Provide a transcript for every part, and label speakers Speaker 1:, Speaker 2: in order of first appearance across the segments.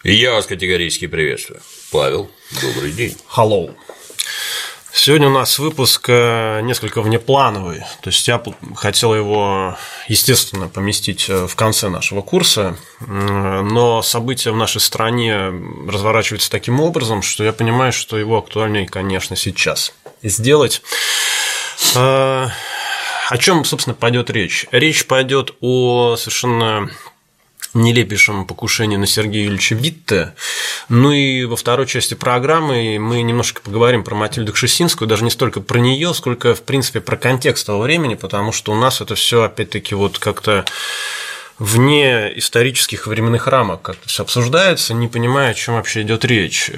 Speaker 1: Я вас категорически приветствую. Павел, добрый день.
Speaker 2: Hello. Сегодня у нас выпуск несколько внеплановый, то есть я хотел его, естественно, поместить в конце нашего курса, но события в нашей стране разворачиваются таким образом, что я понимаю, что его актуальнее, конечно, сейчас сделать. О чем, собственно, пойдет речь? Речь пойдет о совершенно нелепейшем покушении на Сергея Юрьевича Витте. Ну и во второй части программы мы немножко поговорим про Матильду Кшесинскую, даже не столько про нее, сколько, в принципе, про контекст того времени, потому что у нас это все опять-таки вот как-то вне исторических временных рамок как-то все обсуждается, не понимая, о чем вообще идет речь.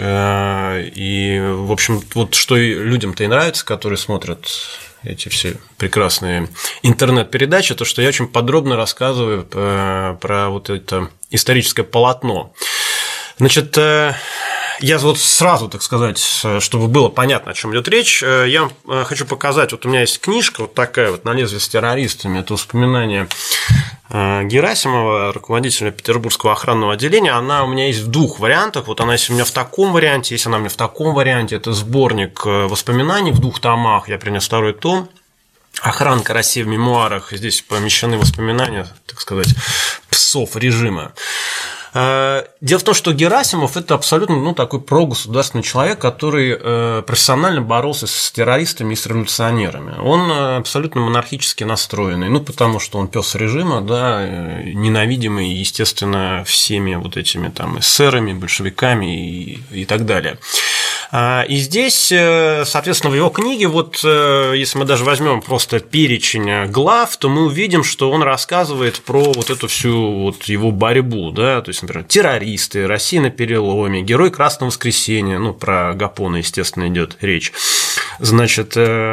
Speaker 2: И, в общем, вот что людям-то и нравится, которые смотрят эти все прекрасные интернет-передачи, то, что я очень подробно рассказываю про вот это историческое полотно. Значит, я вот сразу, так сказать, чтобы было понятно, о чем идет речь, я хочу показать, вот у меня есть книжка вот такая вот «На лезвие с террористами», это воспоминания Герасимова, руководителя Петербургского охранного отделения. Она у меня есть в двух вариантах. Вот она есть у меня в таком варианте, есть она у меня в таком варианте. Это сборник воспоминаний в двух томах. Я принес второй том. «Охранка России в мемуарах». Здесь помещены воспоминания, так сказать, псов режима. Дело в том, что Герасимов – это абсолютно такой прогосударственный человек, который профессионально боролся с террористами и с революционерами. Он абсолютно монархически настроенный, потому что он пес режима, да, ненавидимый, естественно, всеми вот этими там эсерами, большевиками и так далее. И здесь, соответственно, в его книге, вот если мы даже возьмем просто перечень глав, то мы увидим, что он рассказывает про вот эту всю вот его борьбу, да, то есть, например, террористы, Россия на переломе, герой Красного воскресенья, про Гапона, естественно, идет речь, значит,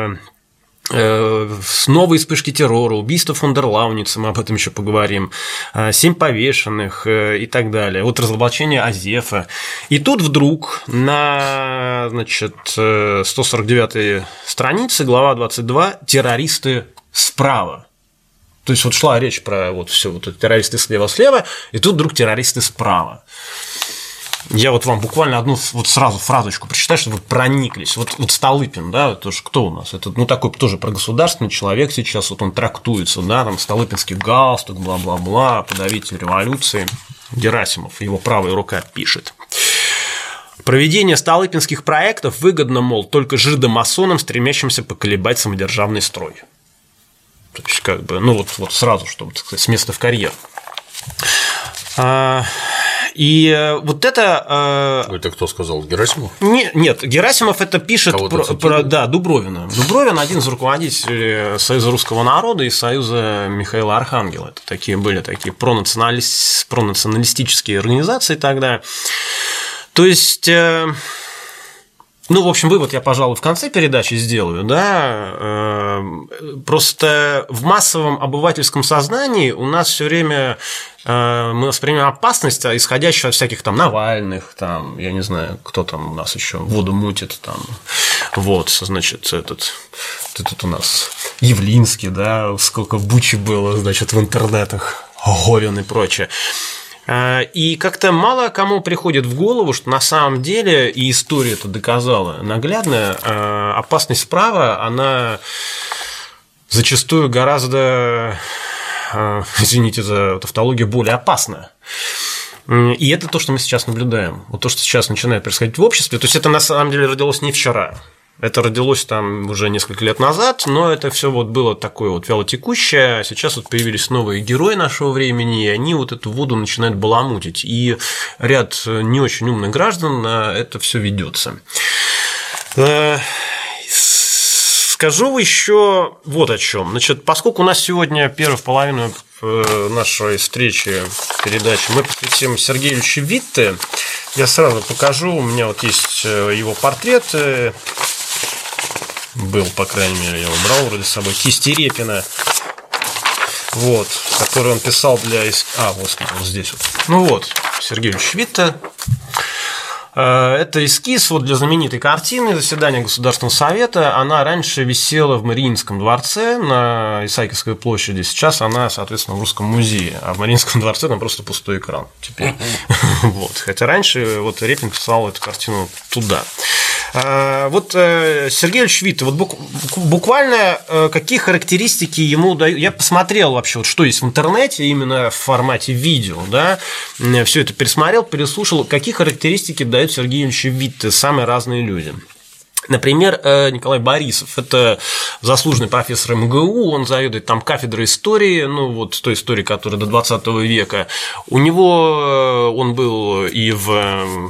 Speaker 2: новые вспышки террора, убийство фон дер Лауница, мы об этом еще поговорим, 7 повешенных и так далее, вот разоблачение Азефа. И тут вдруг на, значит, 149-й странице, глава 22, террористы справа. То есть вот шла речь про вот все вот террористы слева-слева, и тут вдруг террористы справа. Я вот вам буквально одну вот сразу фразочку прочитаю, чтобы вы прониклись. Вот Столыпин, да, это же кто у нас? Это такой тоже прогосударственный человек сейчас, вот он трактуется, да, там Столыпинский галстук, бла-бла-бла, подавитель революции. Герасимов, его правая рука пишет. Проведение столыпинских проектов выгодно, мол, только жидомасонам, стремящимся поколебать самодержавный строй. То есть, как бы, вот сразу, чтобы, так сказать, с места в карьер. И вот это…
Speaker 1: Это кто сказал? Герасимов?
Speaker 2: Нет, Герасимов это пишет про Дубровина. Дубровин – один из руководителей Союза русского народа и Союза Михаила Архангела. Это были такие пронационалистические организации тогда. То есть… в общем, вывод я, пожалуй, в конце передачи сделаю, да. Просто в массовом обывательском сознании у нас все время мы воспринимаем опасность, исходящую от всяких там Навальных, там, я не знаю, кто там у нас еще воду мутит, там, вот, значит, этот у нас Явлинский, да, сколько бучи было, значит, в интернетах, Говен и прочее. И как-то мало кому приходит в голову, что на самом деле, и история это доказала наглядно, опасность справа, она зачастую гораздо, извините за тавтологию, более опасна. И это то, что мы сейчас наблюдаем. Вот то, что сейчас начинает происходить в обществе, то есть это на самом деле родилось не вчера. Это родилось там уже несколько лет назад, но это все вот было такое вот вялотекущее. Сейчас вот появились новые герои нашего времени, и они вот эту воду начинают баламутить. И ряд не очень умных граждан на это все ведется. Скажу еще вот о чем. Значит, поскольку у нас сегодня первую половину нашей встречи, передачи, мы посвятим Сергею Ильичу Витте, я сразу покажу. У меня вот есть его портрет. Был, по крайней мере, я его брал вроде с собой, кисти Репина, вот, который он писал для… господи, вот здесь вот. Сергей Ильич Витте. Это эскиз вот для знаменитой картины «Заседание Государственного совета». Она раньше висела в Мариинском дворце на Исаакиевской площади. Сейчас она, соответственно, в Русском музее. А в Мариинском дворце там просто пустой экран теперь. Вот. Хотя раньше вот Репин писал эту картину туда. Вот Сергей Ильич Витте, вот буквально какие характеристики ему дают. Я посмотрел вообще, вот что есть в интернете именно в формате видео, да, все это пересмотрел, переслушал, какие характеристики дают Сергею Ильичу Витте самые разные люди. Например, Николай Борисов – это заслуженный профессор МГУ, он заведует там кафедрой истории, ну вот той истории, которая до 20 века. У него он был и в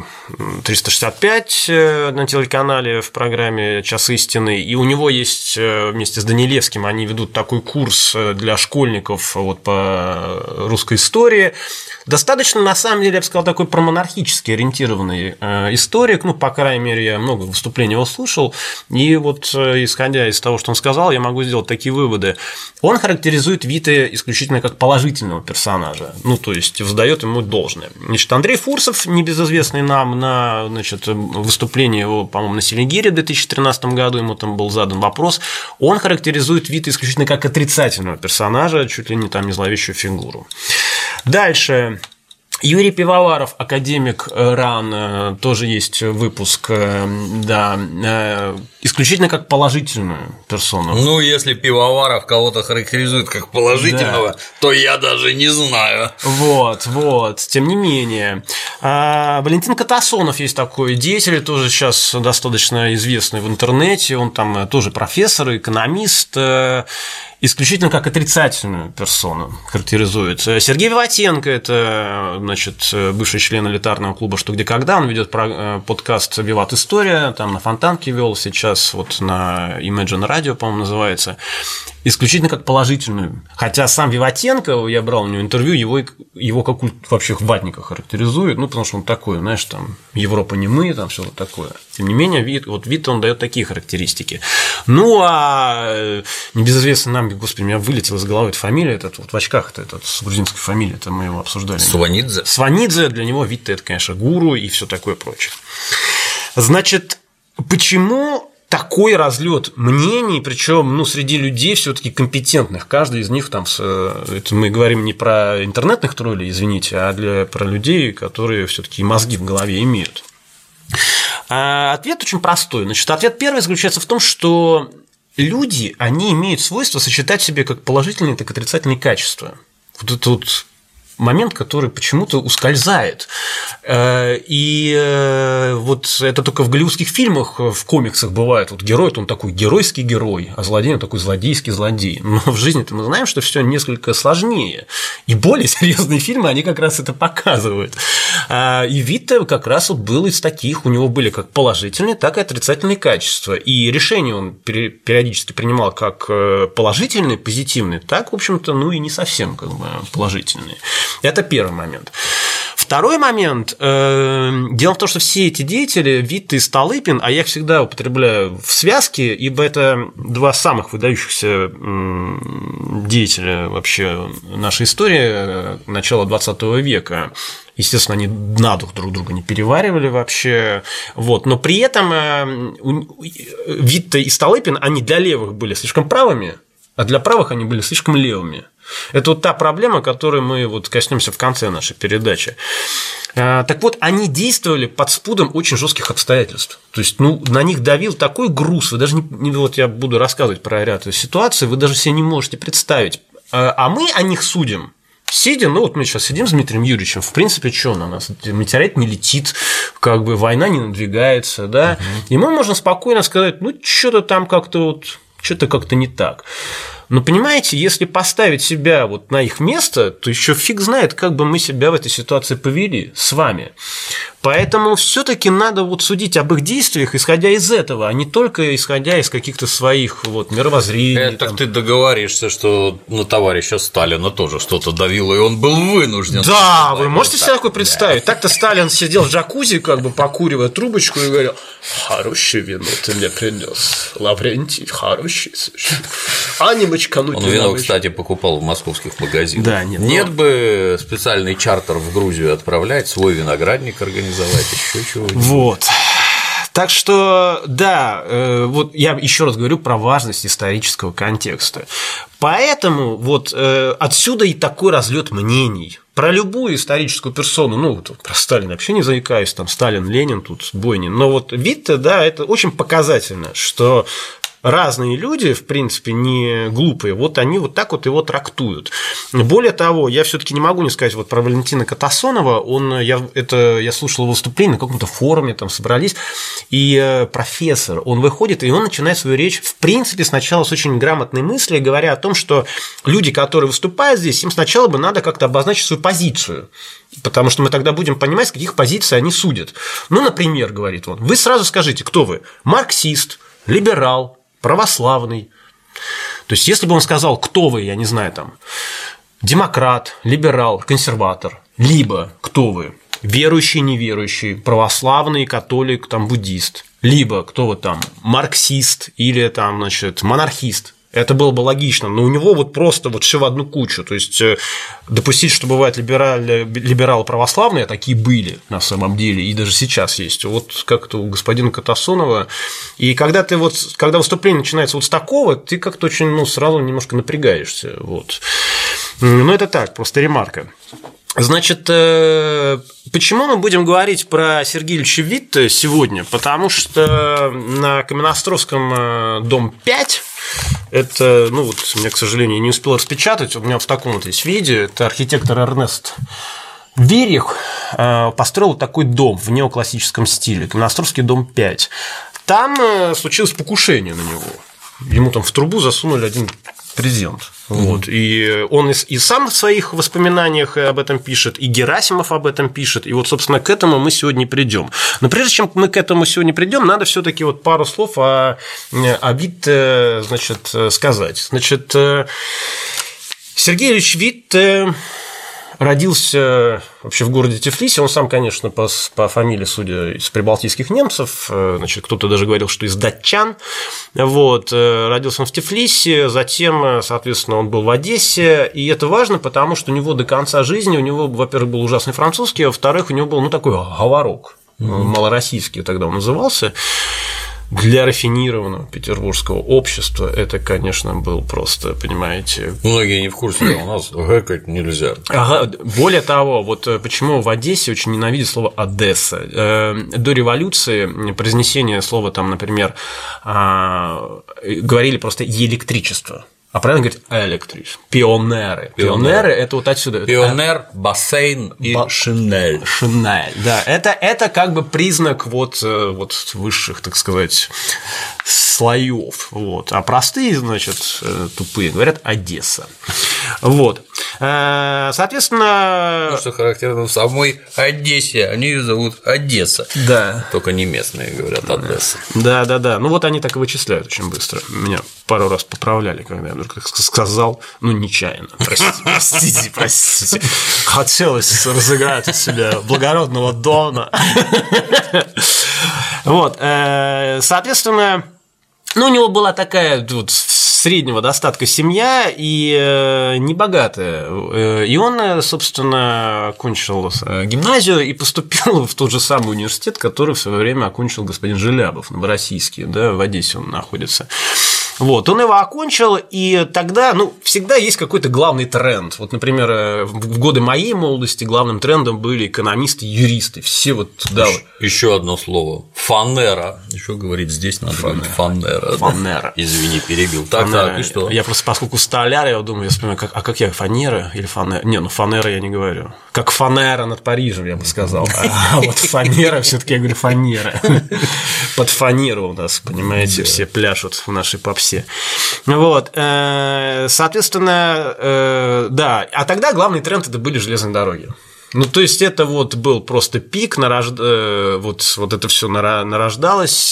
Speaker 2: 365 на телеканале в программе «Час истины», и у него есть вместе с Данилевским, они ведут такой курс для школьников вот по русской истории. Достаточно, на самом деле, я бы сказал, такой промонархически ориентированный историк, ну, по крайней мере, я много выступлений его слушал, и вот, исходя из того, что он сказал, я могу сделать такие выводы. Он характеризует Витте исключительно как положительного персонажа, ну, то есть воздает ему должное. Значит, Андрей Фурсов, небезызвестный нам, на, значит, выступлении его, по-моему, на Селигере в 2013 году, ему там был задан вопрос, он характеризует Витте исключительно как отрицательного персонажа, чуть ли не там не зловещую фигуру. Дальше. Юрий Пивоваров, академик РАН, тоже есть выпуск, да, исключительно как положительную персону.
Speaker 1: Ну, если Пивоваров кого-то характеризует как положительного, да, то я даже не знаю.
Speaker 2: Вот, тем не менее. Валентин Катасонов есть такой деятель, тоже сейчас достаточно известный в интернете, он там тоже профессор, экономист, исключительно как отрицательную персону характеризует. Сергей Виватенко – это, значит, бывший член элитарного клуба «Что, где, когда». Он ведет подкаст «Виват История», там на Фонтанке вел, сейчас вот на Imagine Radio, по-моему, называется. Исключительно как положительную. Хотя сам Виватенко, я брал у него интервью, его как вообще ватника характеризует, ну, потому что он такой, знаешь, там, Европа не мы, там, все вот такое. Тем не менее, Витте он дает такие характеристики. Ну, а небезызвестный нам, господи, у меня вылетела из головы эта фамилия, этот вот в очках, этот с грузинской фамилией, это мы его обсуждали.
Speaker 1: Сванидзе.
Speaker 2: Сванидзе, для него Витте – это, конечно, гуру и все такое прочее. Значит, почему такой разлет мнений, причем, ну, среди людей все-таки компетентных, каждый из них там, это мы говорим не про интернетных троллей, извините, а про людей, которые все-таки мозги в голове имеют. Ответ очень простой. Значит, ответ первый заключается в том, что люди, они имеют свойство сочетать в себе как положительные, так и отрицательные качества. Вот это вот момент, который почему-то ускользает. И вот это только в голливудских фильмах, в комиксах бывает. Вот герой, он такой геройский герой, а злодей он такой злодейский злодей. Но в жизни-то мы знаем, что все несколько сложнее. И более серьезные фильмы, они как раз это показывают. И Витте как раз вот был из таких, у него были как положительные, так и отрицательные качества. И решения он периодически принимал как положительные, позитивные, так, в общем-то, ну и не совсем как бы положительные. Это первый момент. Второй момент. Дело в том, что все эти деятели, Витте и Столыпин, а я их всегда употребляю в связке, ибо это два самых выдающихся деятеля вообще нашей истории начала 20 века. Естественно, они на дух друг друга не переваривали вообще. Вот. Но при этом Витте и Столыпин, они для левых были слишком правыми, а для правых они были слишком левыми. Это вот та проблема, которой мы вот коснемся в конце нашей передачи. Так вот, они действовали под спудом очень жестких обстоятельств. То есть, ну, на них давил такой груз, вы даже не вот я буду рассказывать про ряд ситуаций, вы даже себе не можете представить. А мы о них судим. Сидя, ну вот мы сейчас сидим с Дмитрием Юрьевичем, в принципе, что на нас? Метеорит не летит, как бы война не надвигается, да, и мы можем спокойно сказать, ну, что-то там как-то вот, что-то как-то не так. Но понимаете, если поставить себя вот на их место, то еще фиг знает, как бы мы себя в этой ситуации повели с вами. Поэтому все-таки надо вот судить об их действиях, исходя из этого, а не только исходя из каких-то своих вот мировоззрений.
Speaker 1: Это ты договоришься, что на товарища Сталина тоже что-то давило, и он был вынужден.
Speaker 2: Да, вы можете себе такое представить? Да. Так-то Сталин сидел в джакузи, как бы покуривая трубочку, и говорил: хорошее вино ты мне принес, Лаврентий, хороший. А не бочкануть.
Speaker 1: Он вино, кстати, покупал в московских магазинах.
Speaker 2: Да,
Speaker 1: нет бы специальный чартер в Грузию отправлять, свой виноградник организовать, еще чего-нибудь.
Speaker 2: Вот. Так что, да, вот я еще раз говорю про важность исторического контекста. Поэтому вот отсюда и такой разлет мнений. Про любую историческую персону, ну, вот про Сталина вообще не заикаюсь, там Сталин, Ленин, тут бойни. Но вот Витте, да, это очень показательно, что разные люди, в принципе, не глупые, вот они вот так вот его трактуют. Более того, я все-таки не могу не сказать вот про Валентина Катасонова, я слушал его выступление на каком-то форуме, там собрались, и профессор, он выходит, и он начинает свою речь, в принципе, сначала с очень грамотной мысли, говоря о том, что люди, которые выступают здесь, им сначала бы надо как-то обозначить свою позицию, потому что мы тогда будем понимать, с каких позиций они судят. Ну, например, говорит он, вы сразу скажите, кто вы? Марксист, либерал, православный. То есть, если бы он сказал, кто вы, я не знаю, там, демократ, либерал, консерватор, либо кто вы, верующий, неверующий, православный, католик, там, буддист, либо кто вы там, марксист или там, значит, монархист. Это было бы логично, но у него вот просто вот все в одну кучу. То есть допустить, что бывают либералы православные, а такие были на самом деле, и даже сейчас есть. Вот как-то у господина Катасонова. И когда выступление начинается вот с такого, ты как-то очень сразу немножко напрягаешься. Вот. Но это так, просто ремарка. Значит, почему мы будем говорить про Сергея Ильича Витте сегодня? Потому что на Каменноостровском дом 5, это, ну вот, я, к сожалению, не успел распечатать, у меня в таком вот есть виде, это архитектор Эрнест Верих построил такой дом в неоклассическом стиле, Каменноостровский дом 5. Там случилось покушение на него, ему там в трубу засунули один презент. Вот. И он и сам в своих воспоминаниях об этом пишет, и Герасимов об этом пишет. И вот, собственно, к этому мы сегодня придем. Но прежде чем мы к этому сегодня придем, надо все-таки вот пару слов о Витте, значит, сказать. Значит, Сергей Ильич Витте родился вообще в городе Тифлисе. Он сам, конечно, по фамилии, судя из прибалтийских немцев, значит, кто-то даже говорил, что из датчан. Вот. Родился он в Тифлисе, затем, соответственно, он был в Одессе. И это важно, потому что у него до конца жизни, во-первых, был ужасный французский, а во-вторых, у него был такой говорок, малороссийский тогда он назывался. Для рафинированного петербургского общества это, конечно, был просто, понимаете…
Speaker 1: Многие не в курсе, у нас гэкать нельзя.
Speaker 2: Ага, более того, вот почему в Одессе очень ненавидят слово «Одесса». До революции произнесение слова, там, например, говорили просто «электричество». А правильно говорить электрич. Пионеры. Пионеры – это вот отсюда.
Speaker 1: Пионер, бассейн и шинель.
Speaker 2: Шинель, да. Это как бы признак вот высших, так сказать, слоев. Вот. А простые, значит, тупые говорят Одесса. Вот. Соответственно…
Speaker 1: Ну, что характерно, в самой Одессе они ее зовут Одесса.
Speaker 2: Да.
Speaker 1: Только не местные говорят Одесса.
Speaker 2: Да. Ну, вот они так и вычисляют очень быстро. Меня пару раз поправляли, когда я вдруг сказал, нечаянно. Простите. Хотелось разыграть из себя благородного дона. Вот. Соответственно, у него была такая вот среднего достатка семья и небогатая. И он, собственно, окончил гимназию и поступил в тот же самый университет, который в свое время окончил господин Желябов, Новороссийский, да, в Одессе он находится. Вот, он его окончил, и тогда, всегда есть какой-то главный тренд. Вот, например, в годы моей молодости главным трендом были экономисты, юристы, все вот туда.
Speaker 1: Еще одно слово – фанера. Еще говорить здесь надо говорить фанера.
Speaker 2: Фанера.
Speaker 1: Извини, перебил. Так, и что?
Speaker 2: Я просто, поскольку столяр, я думаю, я вспоминаю, как я, фанера или фанера? Не, фанера я не говорю. Как фанера над Парижем, я бы сказал. А вот фанера, все-таки я говорю фанера. Под фанеру у нас, понимаете, все пляшут в нашей попсе. Вот, соответственно, да, а тогда главный тренд это были железные дороги. То есть это вот был просто пик, вот это все нарождалось.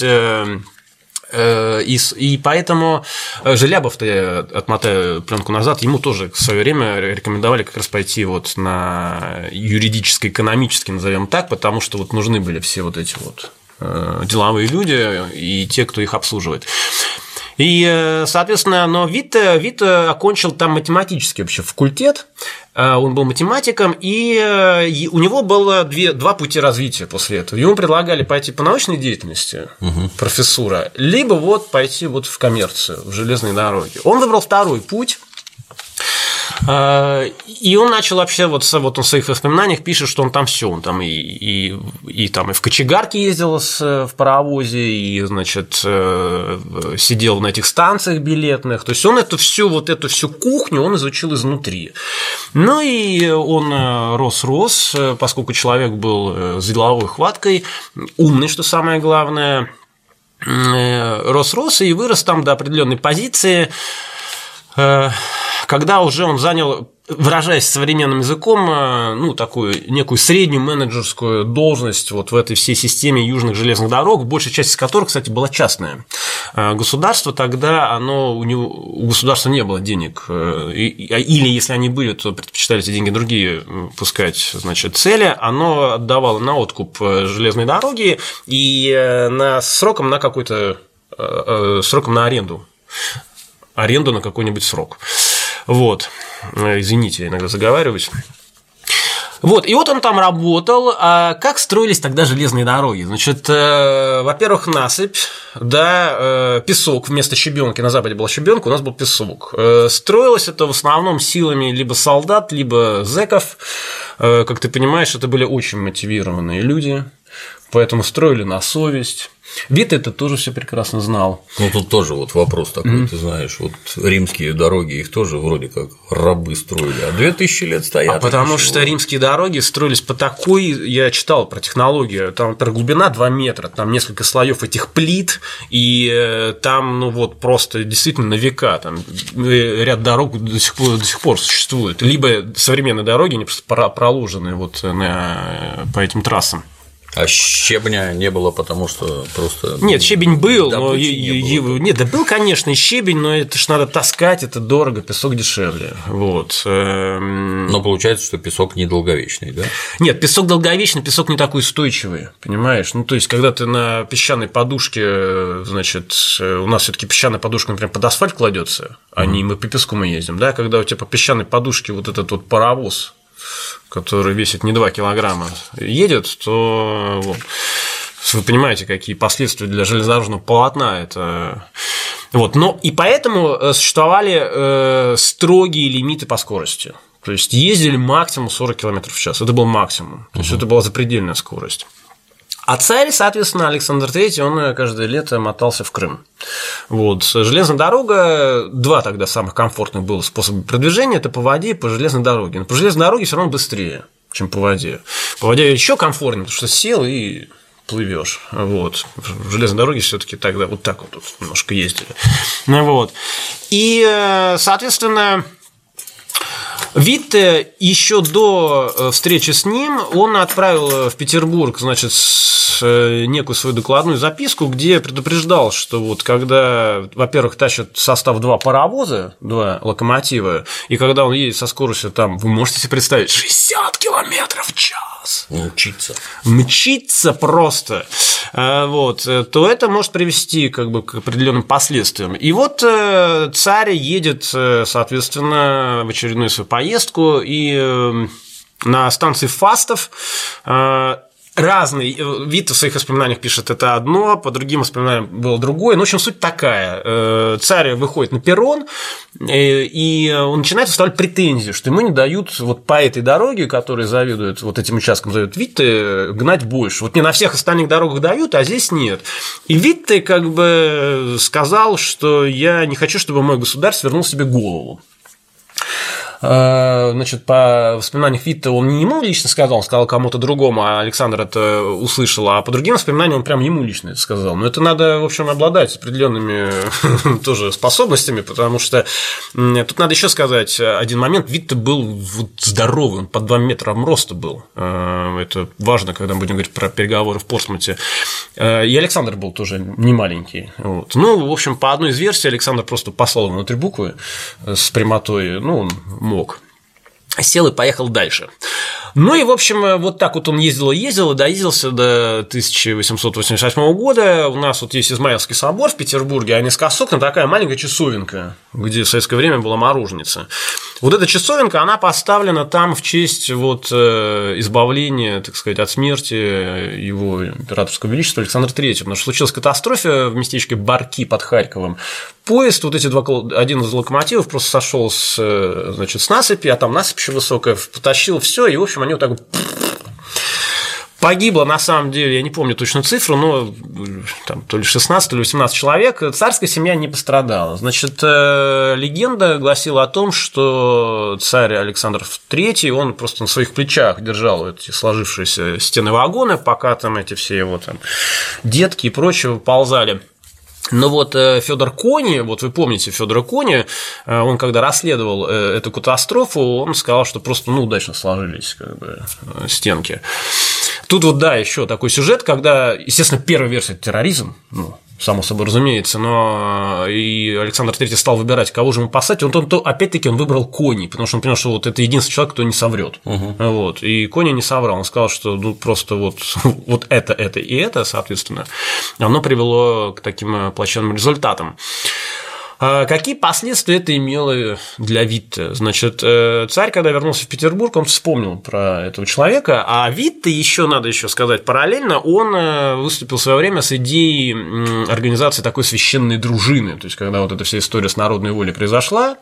Speaker 2: И поэтому Желябов-то, я отмотаю пленку назад, ему тоже в свое время рекомендовали как раз пойти вот на юридическо-экономический, назовем так, потому что вот нужны были все вот эти вот деловые люди и те, кто их обслуживает. И, соответственно, но Витте окончил там математический вообще факультет, он был математиком, и у него было два пути развития после этого. Ему предлагали пойти по научной деятельности, профессура, либо вот пойти вот в коммерцию, в железные дороги. Он выбрал второй путь. И он начал вообще, вот он в своих воспоминаниях пишет, что он там все, он там и в кочегарке ездил в паровозе, и, значит, сидел на этих станциях билетных, то есть он эту всю кухню он изучил изнутри. Ну и он рос, поскольку человек был с деловой хваткой, умный, что самое главное, рос и вырос там до определенной позиции. Когда уже он занял, выражаясь современным языком, ну, такую некую среднюю менеджерскую должность вот в этой всей системе южных железных дорог, большая часть из которых, кстати, была частная. Государство тогда, у государства не было денег, или если они были, то предпочитали эти деньги другие пускать, значит, цели, оно отдавало на откуп железной дороги и сроком на какой-то, сроком на аренду на какой-нибудь срок. Вот, извините, я иногда заговариваюсь. Вот, и вот он там работал. А как строились тогда железные дороги? Значит, во-первых, насыпь, да, песок вместо щебенки. На Западе была щебенка, у нас был песок. Строилось это в основном силами либо солдат, либо зэков. Как ты понимаешь, это были очень мотивированные люди, поэтому строили на совесть. Витте это тоже все прекрасно знал.
Speaker 1: Ну, тут тоже вот вопрос такой, ты знаешь, вот римские дороги, их тоже вроде как рабы строили, а 2000 лет стоят.
Speaker 2: Потому что римские дороги строились по такой, я читал про технологию, там, например, глубина 2 метра, там несколько слоев этих плит, и там, ну вот, просто действительно на века, там ряд дорог до сих пор существует, либо современные дороги, они просто проложены вот по этим трассам.
Speaker 1: А щебня не было, потому что просто…
Speaker 2: Нет, щебень был, но… Нет, да был, конечно, и щебень, но это ж надо таскать, это дорого, песок дешевле. Вот.
Speaker 1: Но получается, что песок недолговечный, да?
Speaker 2: Нет, песок долговечный, песок не такой устойчивый, понимаешь? Ну, то есть, когда ты на песчаной подушке, значит, у нас все-таки песчаная подушка, например, под асфальт кладется, а не мы по песку мы ездим, да, когда у тебя по песчаной подушке вот этот вот паровоз, который весит не 2 килограмма, едет, то вот, вы понимаете, какие последствия для железнодорожного полотна это. Вот. Но и поэтому существовали строгие лимиты по скорости. То есть ездили максимум 40 км в час. Это был максимум. То есть это была запредельная скорость. А царь, соответственно, Александр III, он каждое лето мотался в Крым. Вот. Железная дорога, 2 тогда самых комфортных было способа продвижения – это по воде и по железной дороге. Но по железной дороге все равно быстрее, чем по воде. По воде еще комфортнее, потому что сел и плывешь. Вот. В железной дороге все-таки тогда вот так вот немножко ездили. Вот. И, соответственно, Витте еще до встречи с ним он отправил в Петербург, значит, некую свою докладную записку, где предупреждал, что вот когда, во-первых, тащат в состав 2 паровоза, 2 локомотива, и когда он едет со скоростью там, вы можете себе представить, 60 км в час. Мчится просто. Вот, то это может привести как бы к определенным последствиям. И вот царь едет, соответственно, в очередную свою поездку, и на станции Фастов разный, Витте в своих воспоминаниях пишет это одно, по другим воспоминаниям было другое. Ну, в общем, суть такая. Царь выходит на перрон, и он начинает выставлять претензии, что ему не дают вот по этой дороге, которой заведует, вот этим участком заведует Витте, гнать больше. Вот не на всех остальных дорогах дают, а здесь нет. И Витте как бы сказал, что я не хочу, чтобы мой государь свернул себе голову. Значит, по воспоминаниям Витте он не ему лично сказал, он сказал кому-то другому, а Александр это услышал, а по другим воспоминаниям он прям ему лично это сказал. Но это надо, в общем, обладать определенными тоже способностями, потому что тут надо еще сказать один момент. Витте был вот здоровый, он под 2 метра роста был. Это важно, когда мы будем говорить про переговоры в Портсмуте. И Александр был тоже не маленький. Вот. Ну, в общем, по одной из версий Александр просто послал ему внутрь буквы с прямотой, ну, он мог. Сел и поехал дальше. Ну и, в общем, вот так вот он ездил, доездился до 1888 года. У нас вот есть Измаилский собор в Петербурге, а низкосокна такая маленькая часовенка, где в советское время была мороженица. Вот эта часовенка, она поставлена там в честь вот избавления, так сказать, от смерти его императорского величества Александра III, потому что случилась катастрофа в местечке Барки под Харьковом. Поезд, вот эти один из локомотивов просто сошел с насыпи, а там насыпь еще высокая, потащил все, и, в общем, они вот так вот погибло, на самом деле, я не помню точную цифру, но там то ли 16, то ли 18 человек. Царская семья не пострадала. Значит, легенда гласила о том, что царь Александр III, он просто на своих плечах держал эти сложившиеся стены вагона, пока там эти все его там детки и прочее выползали. Но вот Федор Кони, вот вы помните Федора Кони, он когда расследовал эту катастрофу, он сказал, что просто удачно сложились как бы стенки. Тут вот, да, еще такой сюжет, когда, естественно, первая версия – это терроризм, само собой разумеется, но и Александр III стал выбирать, кого же ему посадить, опять-таки он выбрал Кони, потому что он понял, что вот это единственный человек, кто не соврет. Вот. И Кони не соврал, он сказал, что просто вот это и это, соответственно, оно привело к таким плачевным результатам. Какие последствия это имело для Витте? Значит, царь, когда вернулся в Петербург, он вспомнил про этого человека, а Витте, надо еще сказать параллельно, он выступил в свое время с идеей организации такой священной дружины. То есть, когда вот эта вся история с народной волей произошла,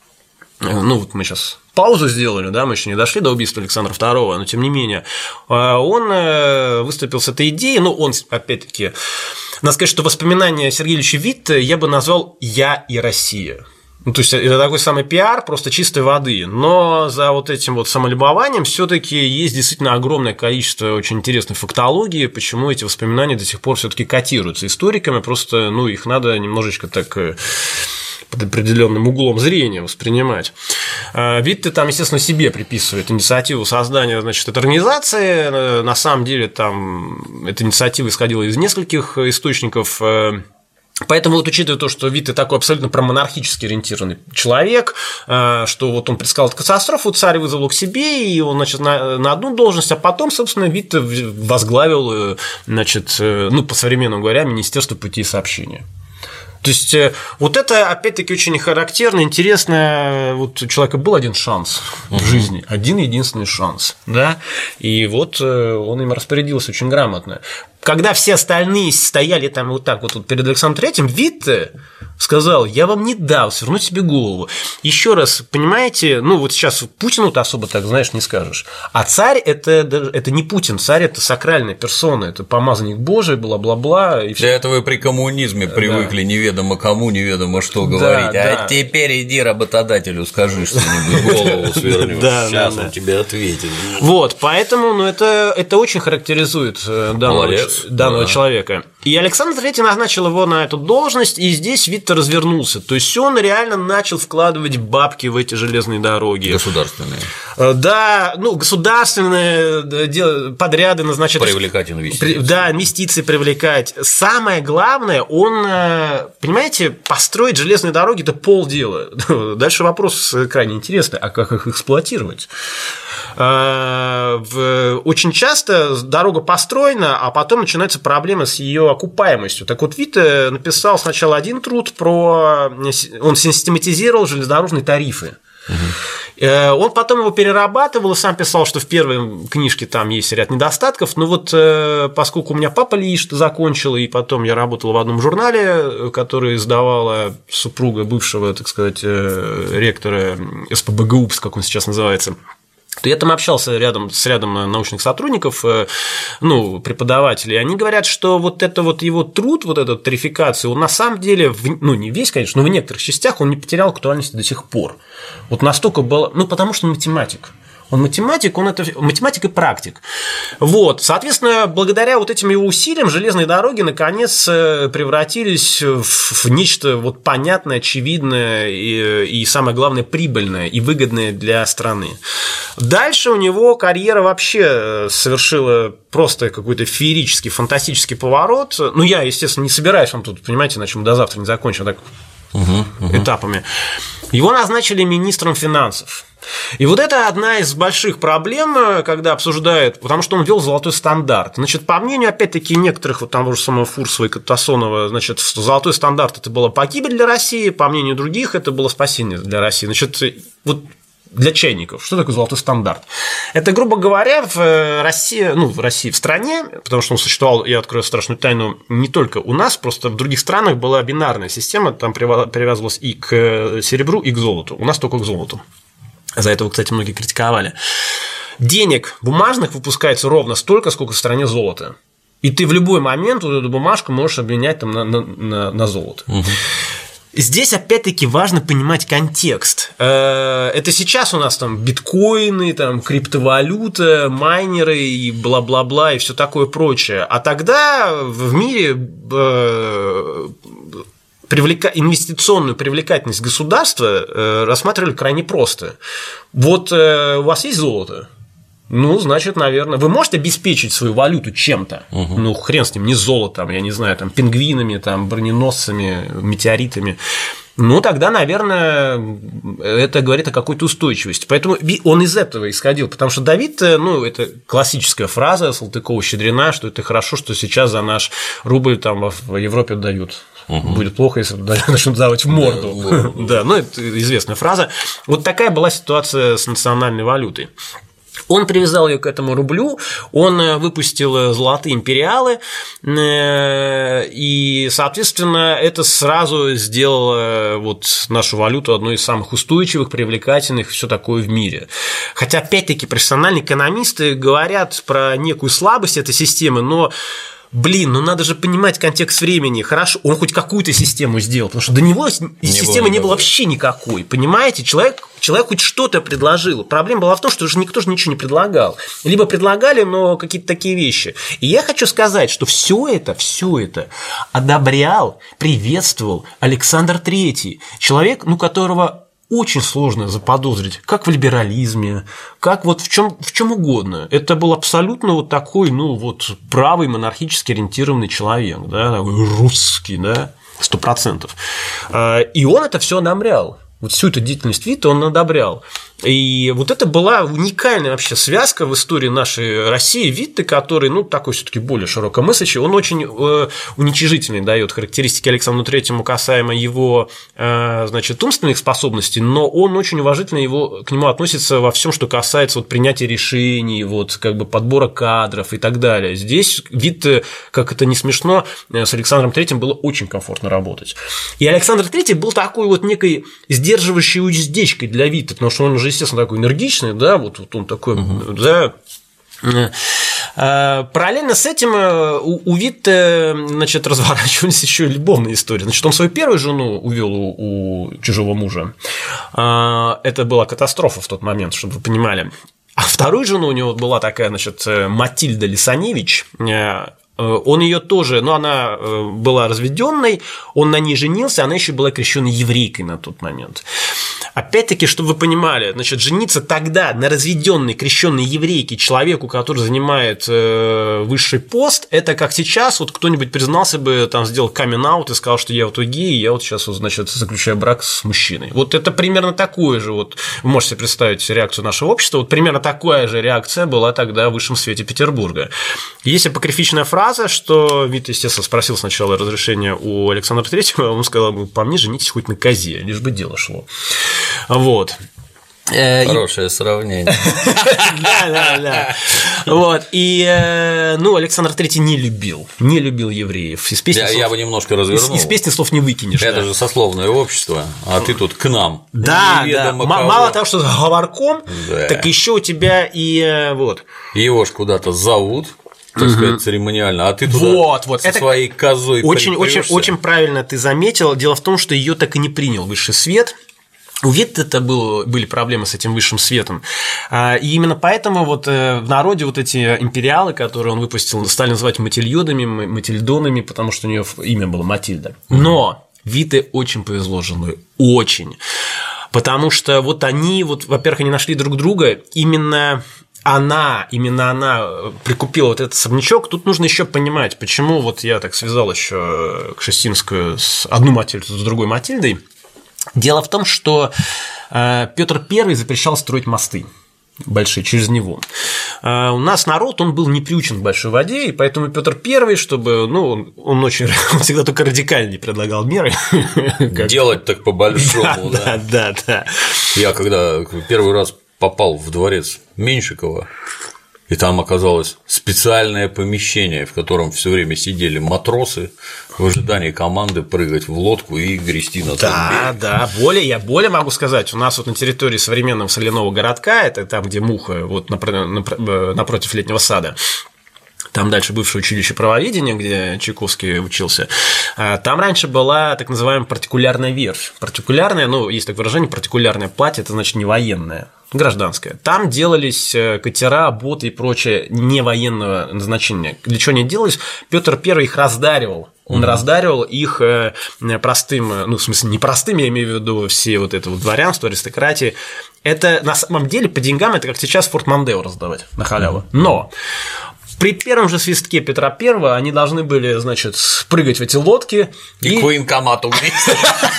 Speaker 2: вот мы сейчас паузу сделали, да, мы еще не дошли до убийства Александра II, но тем не менее, он выступил с этой идеей, он, опять-таки, надо сказать, что воспоминания Сергея Ильича Витте я бы назвал «Я и Россия». То есть, это такой самый пиар, просто чистой воды, но за вот этим вот самолюбованием все-таки есть действительно огромное количество очень интересной фактологии, почему эти воспоминания до сих пор все-таки котируются историками, просто, их надо немножечко так под определенным углом зрения воспринимать. Витте там, естественно, себе приписывает инициативу создания, этой организации. На самом деле, там эта инициатива исходила из нескольких источников. Поэтому, учитывая то, что Витте такой абсолютно промонархически ориентированный человек, что он предсказал эту катастрофу, царь вызвал к себе, и он, на одну должность, а потом, собственно, Витте возглавил, по современному говоря, Министерство путей сообщения. То есть, вот это, опять-таки, очень характерно, интересно. Вот у человека был один шанс в жизни, один единственный шанс, да, и вот он им распорядился очень грамотно. Когда все остальные стояли там вот так вот перед Александром III, Витте сказал: я вам не дал свернуть себе голову. Еще раз, понимаете, вот сейчас Путину-то особо так, не скажешь. А царь это не Путин, царь это сакральная персона, это помазанник Божий, бла-бла-бла. И
Speaker 1: для этого и при коммунизме привыкли неведомо кому, неведомо что говорить. А теперь иди работодателю скажи что-нибудь, голову свернешь. Сейчас он тебе ответит.
Speaker 2: Вот, поэтому, это очень характеризует данного человека. И Александр III назначил его на эту должность, и здесь Витте развернулся. То есть он реально начал вкладывать бабки в эти железные дороги.
Speaker 1: Государственные.
Speaker 2: Да, государственные подряды назначать.
Speaker 1: Привлекать инвестиции.
Speaker 2: Да, инвестиции привлекать. Самое главное, он, понимаете, построить железные дороги – это полдела. Дальше вопрос крайне интересный, а как их эксплуатировать? Очень часто дорога построена, а потом начинаются проблемы с ее окупаемостью. Так вот, Витте написал сначала один труд он систематизировал железнодорожные тарифы. Он потом его перерабатывал и сам писал, что в первой книжке там есть ряд недостатков, но поскольку у меня папа ЛИИШ-то закончил, и потом я работал в одном журнале, который издавала супруга бывшего, так сказать, ректора СПбГУПС, как он сейчас называется, то я там общался с рядом научных сотрудников, преподавателей, и они говорят, что его труд, эту тарификацию, он на самом деле, не весь, конечно, но в некоторых частях он не потерял актуальности до сих пор. Вот настолько было, потому что он математик. Он математик, математик и практик. Вот, соответственно, благодаря этим его усилиям железные дороги наконец превратились в нечто понятное, очевидное и самое главное, прибыльное и выгодное для страны. Дальше у него карьера вообще совершила просто какой-то феерический, фантастический поворот. Я, естественно, не собираюсь вам тут, понимаете, иначе мы до завтра не закончим так этапами. Его назначили министром финансов. И вот это одна из больших проблем, когда обсуждают, потому что он ввел золотой стандарт. Значит, по мнению, опять-таки, некоторых, вот того же самого Фурсова и Катасонова, значит, золотой стандарт – это была погибель для России, по мнению других, это было спасение для России. Значит, вот для чайников. Что такое золотой стандарт? Это, грубо говоря, в России, в стране, потому что он существовал, я открою страшную тайну, не только у нас, просто в других странах была бинарная система, там привязывалась и к серебру, и к золоту. У нас только к золоту. За это, кстати, многие критиковали. Денег бумажных выпускается ровно столько, сколько в стране золота. И ты в любой момент вот эту бумажку можешь обменять там на золото. Угу. Здесь, опять-таки, важно понимать контекст. Это сейчас у нас там биткоины, там, криптовалюта, майнеры и бла-бла-бла и все такое прочее. А тогда в мире инвестиционную привлекательность государства рассматривали крайне просто. Вот у вас есть золото? Ну, значит, наверное, вы можете обеспечить свою валюту чем-то. Угу. Ну, хрен с ним, не золотом, я не знаю, там, пингвинами, там, броненосцами, метеоритами. Ну, тогда, наверное, это говорит о какой-то устойчивости. Поэтому он из этого исходил, потому что Давид, ну, это классическая фраза Салтыкова-Щедрина, что это хорошо, что сейчас за наш рубль там в Европе дают. Угу. Будет плохо, если начнут давать в морду. Да, ну, это известная фраза. Вот такая была ситуация с национальной валютой. Он привязал ее к этому рублю, он выпустил золотые империалы, и, соответственно, это сразу сделало вот нашу валюту одной из самых устойчивых, привлекательных, все такое в мире. Хотя, опять-таки, профессиональные экономисты говорят про некую слабость этой системы, но блин, ну надо же понимать контекст времени. Хорошо, он хоть какую-то систему сделал, потому что до него системы не было вообще никакой. Понимаете, человек хоть что-то предложил. Проблема была в том, что уже никто же ничего не предлагал. Либо предлагали, но какие-то такие вещи. И я хочу сказать, что все это одобрял, приветствовал Александр III. Человек, ну, которого очень сложно заподозрить, как в либерализме, как вот в чем угодно. Это был абсолютно вот такой, ну, вот правый монархически ориентированный человек, да, русский, да, 100%. И он это все одобрял. Вот всю эту деятельность Витте он одобрял. И вот это была уникальная вообще связка в истории нашей России. Витте, который, ну, такой все-таки более широкомыслящий, он очень уничижительный дает характеристики Александру Третьему касаемо его, значит, умственных способностей, но он очень уважительно к нему относится во всем, что касается вот принятия решений, вот как бы подбора кадров и так далее. Здесь Витте, как это не смешно, с Александром Третьим было очень комфортно работать. И Александр Третий был такой вот некой сдерживающей уздечкой для Витте, потому что он уже, естественно, такой энергичный, да, вот он такой, да. Параллельно с этим у Витте, значит, разворачивались еще и любовные истории. Значит, он свою первую жену увел у чужого мужа. Это была катастрофа в тот момент, чтобы вы понимали. А вторую жену у него была такая, значит, Матильда Лисаневич. Он ее тоже, но она была разведенной, он на ней женился, она еще была крещенной еврейкой на тот момент. Опять-таки, чтобы вы понимали, значит, жениться тогда на разведенной крещенной еврейке человеку, который занимает высший пост, это как сейчас вот кто-нибудь признался бы, там, сделал камин-аут и сказал, что я вот гей, я вот сейчас, вот, значит, заключаю брак с мужчиной. Вот это примерно такое же, вот, вы можете себе представить реакцию нашего общества, вот примерно такая же реакция была тогда в высшем свете Петербурга. Есть апокрифичная фраза, что Витте, естественно, спросил сначала разрешения у Александра Третьего, он сказал, по мне женитесь хоть на козе, лишь бы дело шло. Вот.
Speaker 1: Хорошее сравнение.
Speaker 2: Да. Вот. И, ну, Александр III не любил евреев.
Speaker 1: Я бы немножко развернул.
Speaker 2: Из песни слов не выкинешь.
Speaker 1: Это же сословное общество, а ты тут к нам.
Speaker 2: Да. Мало того, что говорком, так еще у тебя и вот.
Speaker 1: Его ж куда-то зовут, так сказать, церемониально, а ты туда со своей козой
Speaker 2: очень правильно ты заметил. Дело в том, что ее так и не принял высший свет. У Витте были проблемы с этим высшим светом. И именно поэтому вот в народе вот эти империалы, которые он выпустил, стали называть Матильодами, Матильдонами, потому что у нее имя было Матильда. Но Витте очень повезло с женой, очень. Потому что вот они, вот, во-первых, они нашли друг друга, именно она прикупила вот этот особнячок. Тут нужно еще понимать, почему вот я так связал еще Кшесинскую одну Матильду с другой Матильдой. Дело в том, что Петр I запрещал строить мосты большие через него. У нас народ, он был не приучен к большой воде, и поэтому Петр I, чтобы, он всегда только радикальнее предлагал меры.
Speaker 1: Делать так по-большому, да.
Speaker 2: Да.
Speaker 1: Я когда первый раз попал в дворец Меньшикова, и там оказалось специальное помещение, в котором все время сидели матросы в ожидании команды прыгать в лодку и грести на тот берег.
Speaker 2: Да, я более могу сказать, у нас вот на территории современного соляного городка, это там, где Муха, вот напротив Летнего сада, там дальше бывшее училище правоведения, где Чайковский учился, там раньше была так называемая партикулярная верфь. Партикулярная, есть такое выражение, партикулярное платье, это значит не военное, гражданское. Там делались катера, боты и прочее не военного назначения. Для чего они делались? Петр I их раздаривал. Он раздаривал их простым, в смысле не простым, я имею в виду все вот это вот дворянство, аристократии. Это на самом деле по деньгам это как сейчас Форт Мондео раздавать на халяву. Но при первом же свистке Петра I они должны были, значит, прыгать в эти лодки
Speaker 1: и к военкомату вместе.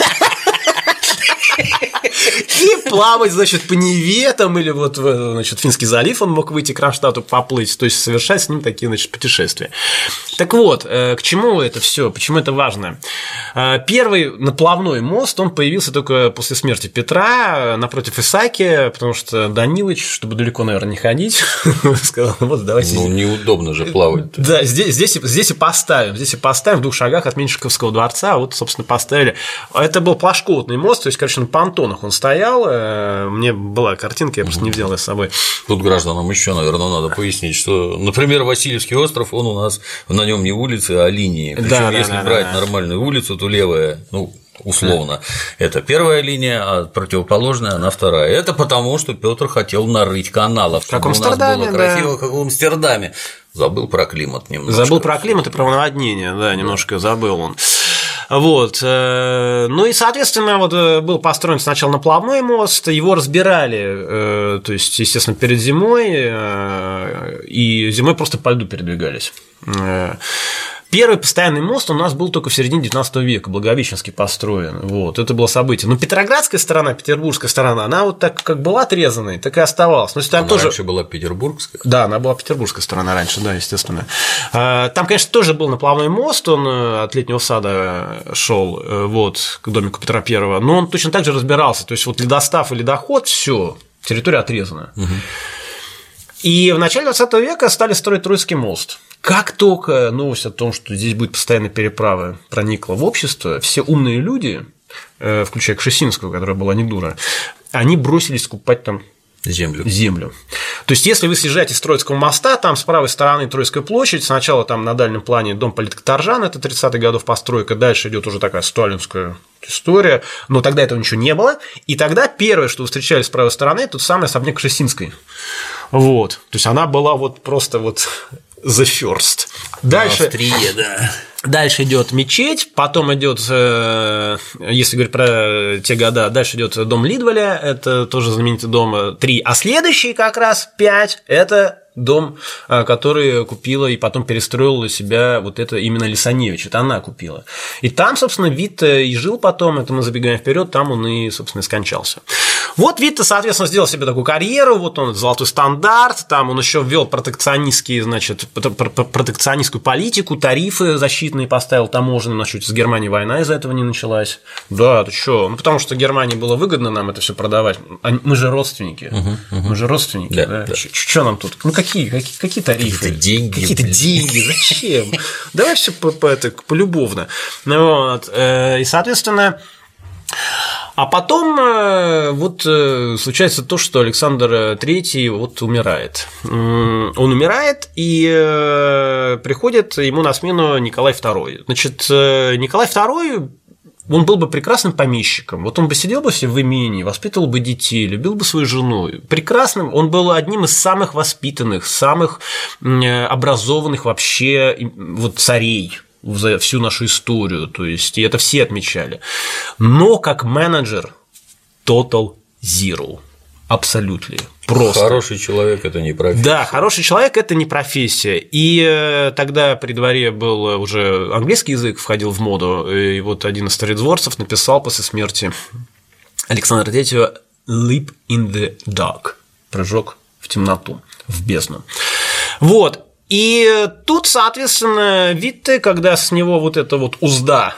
Speaker 2: И плавать, значит, по Неве там, или вот, значит, Финский залив он мог выйти к Кронштадту поплыть, то есть совершать с ним такие, значит, путешествия. Так вот, к чему это все? Почему это важно? Первый наплавной мост, он появился только после смерти Петра напротив Исаакия, потому что Данилыч, чтобы далеко, наверное, не ходить, сказал, вот давайте.
Speaker 1: Неудобно же плавать.
Speaker 2: Да, здесь и поставим. Здесь и поставим в 2 шагах от Меньшиковского дворца, вот, собственно, поставили. Это был плашкотный мост, то есть, короче, на понтонах он стоял. Мне была картинка, я просто не взял ее с собой.
Speaker 1: Тут гражданам еще, наверное, надо пояснить, что, например, Васильевский остров, он у нас на нем не улицы, а линии. Причем, если брать нормальную улицу, то левая, условно, это первая линия, а противоположная она вторая. Это потому, что Петр хотел нарыть каналов, чтобы у нас было красиво, как в Амстердаме. Забыл про климат немножко.
Speaker 2: Забыл про климат и про наводнение, да, немножко забыл он. Вот. Ну и, соответственно, вот был построен сначала наплавной мост, его разбирали, то есть, естественно, перед зимой, и зимой просто по льду передвигались. Первый постоянный мост у нас был только в середине 19 века, Благовещенский построен. Вот, это было событие. Но Петроградская сторона, петербургская сторона, она вот так как была отрезанной, так и оставалась. Но там
Speaker 1: она
Speaker 2: тоже...
Speaker 1: раньше была петербургская?
Speaker 2: Да, она была петербургская сторона раньше, да, естественно. Там, конечно, тоже был наплавной мост, он от Летнего сада шел вот, к домику Петра I, но он точно так же разбирался. То есть, вот ледостав и ледоход, все, территория отрезана. Угу. И в начале 20 века стали строить Троицкий мост. Как только новость о том, что здесь будет постоянная переправа, проникла в общество, все умные люди, включая Кшесинскую, которая была не дура, они бросились скупать там землю. То есть, если вы съезжаете с Троицкого моста, там с правой стороны Троицкая площадь, сначала там на дальнем плане дом политкоторжан, это 30-х годов постройка, дальше идет уже такая сталинская история, но тогда этого ничего не было, и тогда первое, что вы встречали с правой стороны, тот самый особняк Кшесинской. Вот, то есть, она была вот просто вот the first. Дальше, дальше идет мечеть, потом идет, если говорить про те года, дальше идет дом Лидваля, это тоже знаменитый дом 3, а следующий как раз 5 – это дом, который купила и потом перестроила себя вот это именно Лисаневич, это она купила. И там, собственно, Витте и жил потом, это мы забегаем вперед, там он и, собственно, и скончался. Вот Витте, соответственно, сделал себе такую карьеру, вот он золотой стандарт, там он еще ввел протекционистскую политику, тарифы защитные поставил, таможенные, насчет с Германией война из-за этого не началась. Да, ты что? Ну, потому что Германии было выгодно нам это все продавать. Мы же родственники. Мы же родственники, да. Что нам тут? Ну, какие тарифы? Какие-то деньги. Зачем? Давай все полюбовно. Вот. И, соответственно, а потом вот случается то, что Александр III вот умирает. Он умирает, и приходит ему на смену Николай II. Значит, Николай II, он был бы прекрасным помещиком. Вот он бы сидел бы все в имении, воспитывал бы детей, любил бы свою жену. Прекрасным. Он был одним из самых воспитанных, самых образованных вообще вот царей за всю нашу историю, то есть, и это все отмечали. Но как менеджер total zero. Абсолютно. Просто.
Speaker 1: Хороший человек – это не профессия.
Speaker 2: Да, хороший человек – это не профессия. И тогда при дворе был уже английский язык, входил в моду, и вот один из царедворцев написал после смерти Александра III «Leap in the dark» – прыжок в темноту, в бездну. Вот. И тут, соответственно, Витте, когда с него вот эта вот узда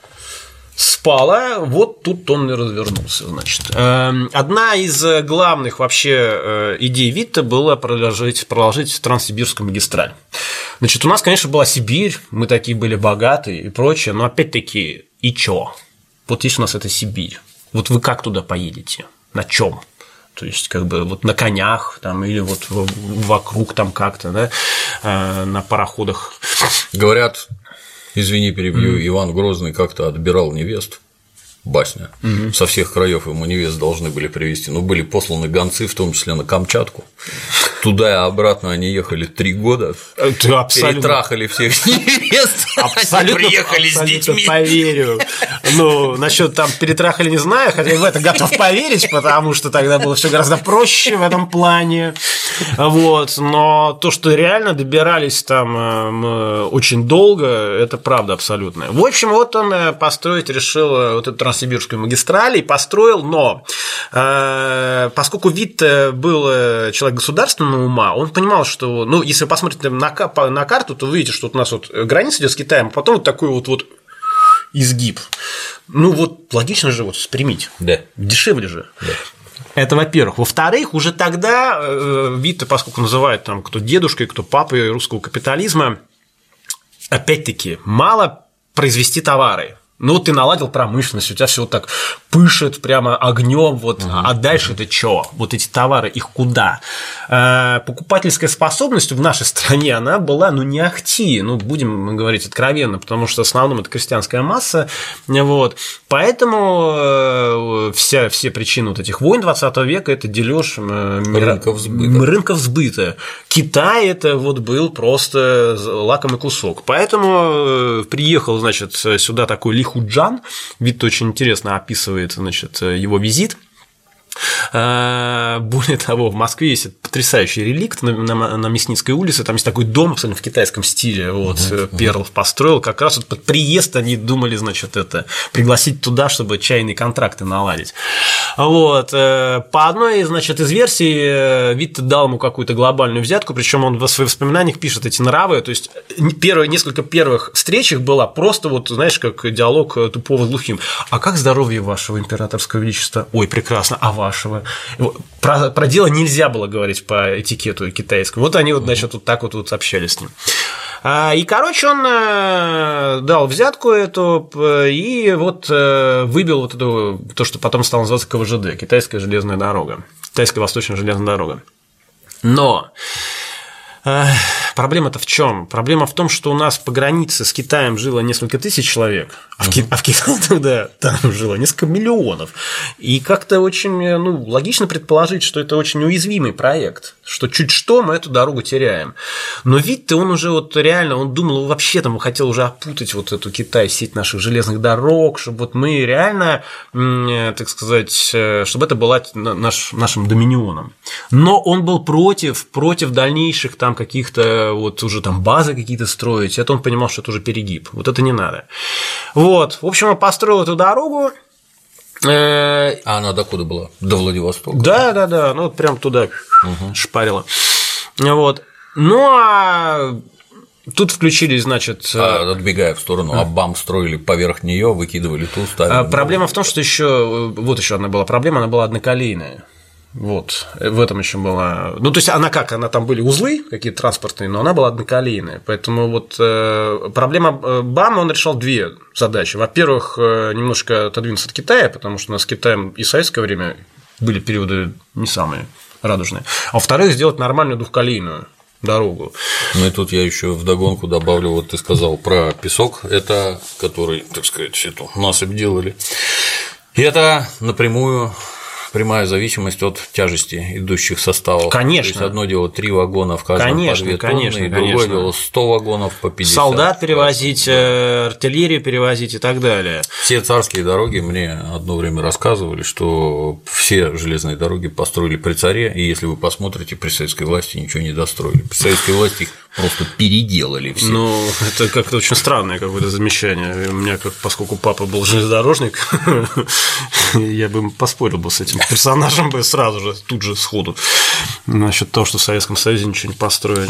Speaker 2: спала, вот тут он и развернулся, значит. Одна из главных вообще идей Витте была проложить Транссибирскую магистраль. Значит, у нас, конечно, была Сибирь, мы такие были богатые и прочее, но опять-таки, и чё? Вот есть у нас эта Сибирь. Вот вы как туда поедете? На чем? То есть, как бы вот на конях там, или вот вокруг там как-то, да, на пароходах.
Speaker 1: Говорят, извини, перебью, Иван Грозный как-то отбирал невест, басня, со всех краев ему невест должны были привезти, но были посланы гонцы, в том числе на Камчатку. Туда и обратно они ехали 3 года, перетрахали всех невест,
Speaker 2: абсолютно, приехали с детьми. Поверю. Ну, насчет там перетрахали не знаю, хотя в это готов поверить, потому что тогда было все гораздо проще в этом плане. Вот. Но то, что реально добирались там очень долго, это правда абсолютная. В общем, вот он построить решил вот эту Транссибирскую магистраль и построил, но поскольку Витте был человек государственного ума, он понимал, что, ну, если вы посмотрите на карту, то вы видите, что вот у нас вот граница идет с Китаем, а потом вот такой вот изгиб. Ну, вот логично же вот спрямить.
Speaker 1: Да.
Speaker 2: Дешевле же.
Speaker 1: Да.
Speaker 2: Это во-первых. Во-вторых, уже тогда Витте, поскольку называют там кто дедушкой, кто папой русского капитализма, опять-таки, мало произвести товары. Ну, ты наладил промышленность, у тебя все вот так пышет прямо огнем, вот, а дальше это что? Вот эти товары, их куда? Покупательская способность в нашей стране, она была, ну, не ахти, ну, будем говорить откровенно, потому что в основном это крестьянская масса, вот, поэтому все причины вот этих войн 20 века – это дележ рынков сбыта. Китай – это вот был просто лакомый кусок, поэтому приехал, значит, сюда такой Ли Худжан, Витте очень интересно описывает, значит, его визит. Более того, в Москве есть потрясающий реликт на Мясницкой улице, там есть такой дом абсолютно в китайском стиле, вот, Перлов построил, как раз вот под приезд они думали, значит, это пригласить туда, чтобы чайные контракты наладить. Вот. По одной, значит, из версий Витте дал ему какую-то глобальную взятку, причем он в своих воспоминаниях пишет эти нравы, то есть несколько первых встреч их было просто вот, знаешь, как диалог тупого с глухим. А как здоровье вашего императорского величества? Ой, прекрасно. А вашего? Про дело нельзя было говорить по этикету китайскому. Вот они вот, значит, вот так вот общались с ним. И, короче, он дал взятку эту и вот выбил вот эту, то, что потом стало называться КВЖД, Китайская железная дорога, Китайская восточная железная дорога. Но проблема-то в чем? Проблема в том, что у нас по границе с Китаем жило несколько тысяч человек, а в Китае тогда там жило несколько миллионов. И как-то очень логично предположить, что это очень уязвимый проект, что чуть что мы эту дорогу теряем. Но Витте, он уже вот реально, он думал, вообще там хотел уже опутать вот эту Китай, сеть наших железных дорог, чтобы вот мы реально, так сказать, чтобы это было нашим доминионом. Но он был против дальнейших там каких-то вот уже там базы какие-то строить, это он понимал, что это уже перегиб, вот это не надо. Вот, в общем, он построил эту дорогу.
Speaker 1: А она докуда была? До Владивостока?
Speaker 2: Да, ну вот прям туда шпарила. Вот. Ну, а тут включились, значит…
Speaker 1: отбегая в сторону, АБАМ строили поверх нее, выкидывали ту, ставили…
Speaker 2: Проблема в том, что вот еще одна была проблема, она была одноколейная. Вот, в этом еще была… Ну, то есть, она там были узлы какие-то транспортные, но она была одноколейная. Поэтому вот проблема БАМа, он решал 2 задачи. Во-первых, немножко отодвинуться от Китая, потому что у нас с Китаем и в советское время были периоды не самые радужные. А во-вторых, сделать нормальную двухколейную дорогу.
Speaker 1: Ну и тут я еще вдогонку добавлю, вот ты сказал про песок, это который, так сказать, эту насыпь делали. И это напрямую прямая зависимость от тяжести идущих составов.
Speaker 2: Конечно.
Speaker 1: То есть одно дело 3 вагона в каждом по 2 тонны, и другое дело 100 вагонов по 50.
Speaker 2: Солдат перевозить, артиллерию перевозить и так далее.
Speaker 1: Все царские дороги мне одно время рассказывали, что все железные дороги построили при царе, и если вы посмотрите, при советской власти ничего не достроили. При советской власти их просто переделали все.
Speaker 2: Ну, это как-то очень странное какое-то замечание. У меня, поскольку папа был железнодорожник, Я бы поспорил бы с этим персонажем бы сразу же, тут же сходу, насчет того, что в Советском Союзе ничего не построили.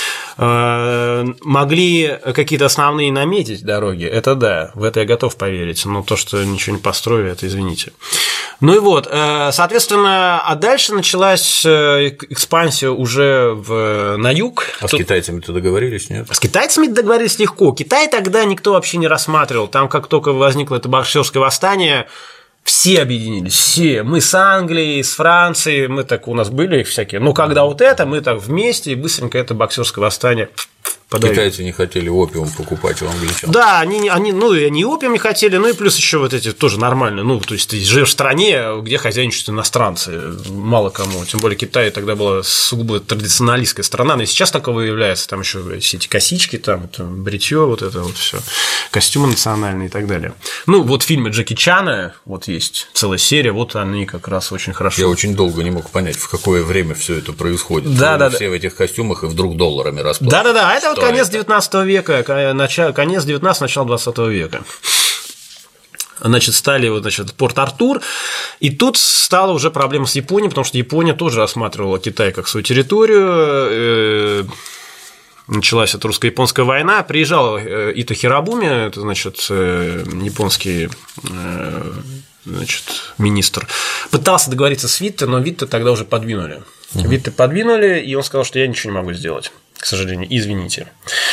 Speaker 2: Могли какие-то основные наметить дороги, это да, в это я готов поверить, но то, что ничего не построили, это извините. Ну и вот, соответственно, а дальше началась экспансия уже на юг.
Speaker 1: А с китайцами-то договорились, нет?
Speaker 2: С китайцами договорились легко. Китай тогда никто вообще не рассматривал. Там, как только возникло это боксерское восстание, все объединились, все. Мы с Англией, с Францией, мы так, у нас были всякие. Но когда вот это, мы так вместе, и быстренько это боксерское восстание подавили.
Speaker 1: Китайцы не хотели опиум покупать у англичан.
Speaker 2: Да, они опиум не хотели, ну и плюс еще вот эти тоже нормально. Ну, то есть ты живешь в стране, где хозяйничают иностранцы, мало кому. Тем более Китай тогда была сугубо традиционалистская страна, но и сейчас такого является. Там еще все эти косички, там бритье, вот это вот все, костюмы национальные и так далее. Ну, вот фильмы Джеки Чана, вот есть целая серия, вот они как раз очень хорошо.
Speaker 1: Я очень долго не мог понять, в какое время все это происходит.
Speaker 2: Да.
Speaker 1: Все в этих костюмах и вдруг долларами расплачиваются.
Speaker 2: Да, это вот конец 19 века, конец 19 начало 20 века. Значит, стали Порт-Артур, и тут стала уже проблема с Японией, потому что Япония тоже рассматривала Китай как свою территорию. Началась эта русско-японская война, приезжал Ито Хирабуми, это, японский министр, пытался договориться с Витте, но Витте тогда уже подвинули. Витте подвинули, и он сказал, что я ничего не могу сделать, к сожалению, извините.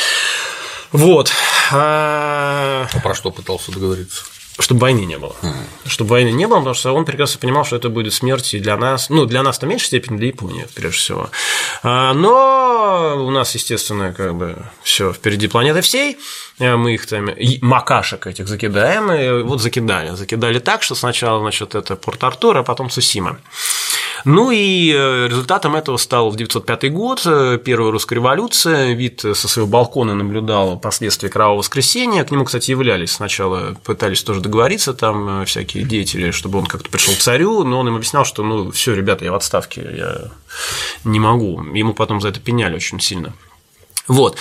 Speaker 2: Вот.
Speaker 1: А про что пытался договориться?
Speaker 2: Чтобы войны не было. Чтобы войны не было, потому что он прекрасно понимал, что это будет смерть и для нас, ну, для нас в меньшей степени, для Японии, прежде всего. Но у нас, естественно, как бы все впереди планеты всей, мы их там, макашек этих закидаем, и вот закидали так, что сначала, это Порт-Артур, а потом Цусима. Ну и результатом этого стал 1905 год, первая русская революция. Вит со своего балкона наблюдал последствия Кровавого воскресенья. К нему, кстати, являлись сначала, пытались тоже договориться там всякие деятели, чтобы он как-то пришел к царю, но он им объяснял, что все, ребята, я в отставке, я не могу. Ему потом за это пеняли очень сильно. Вот.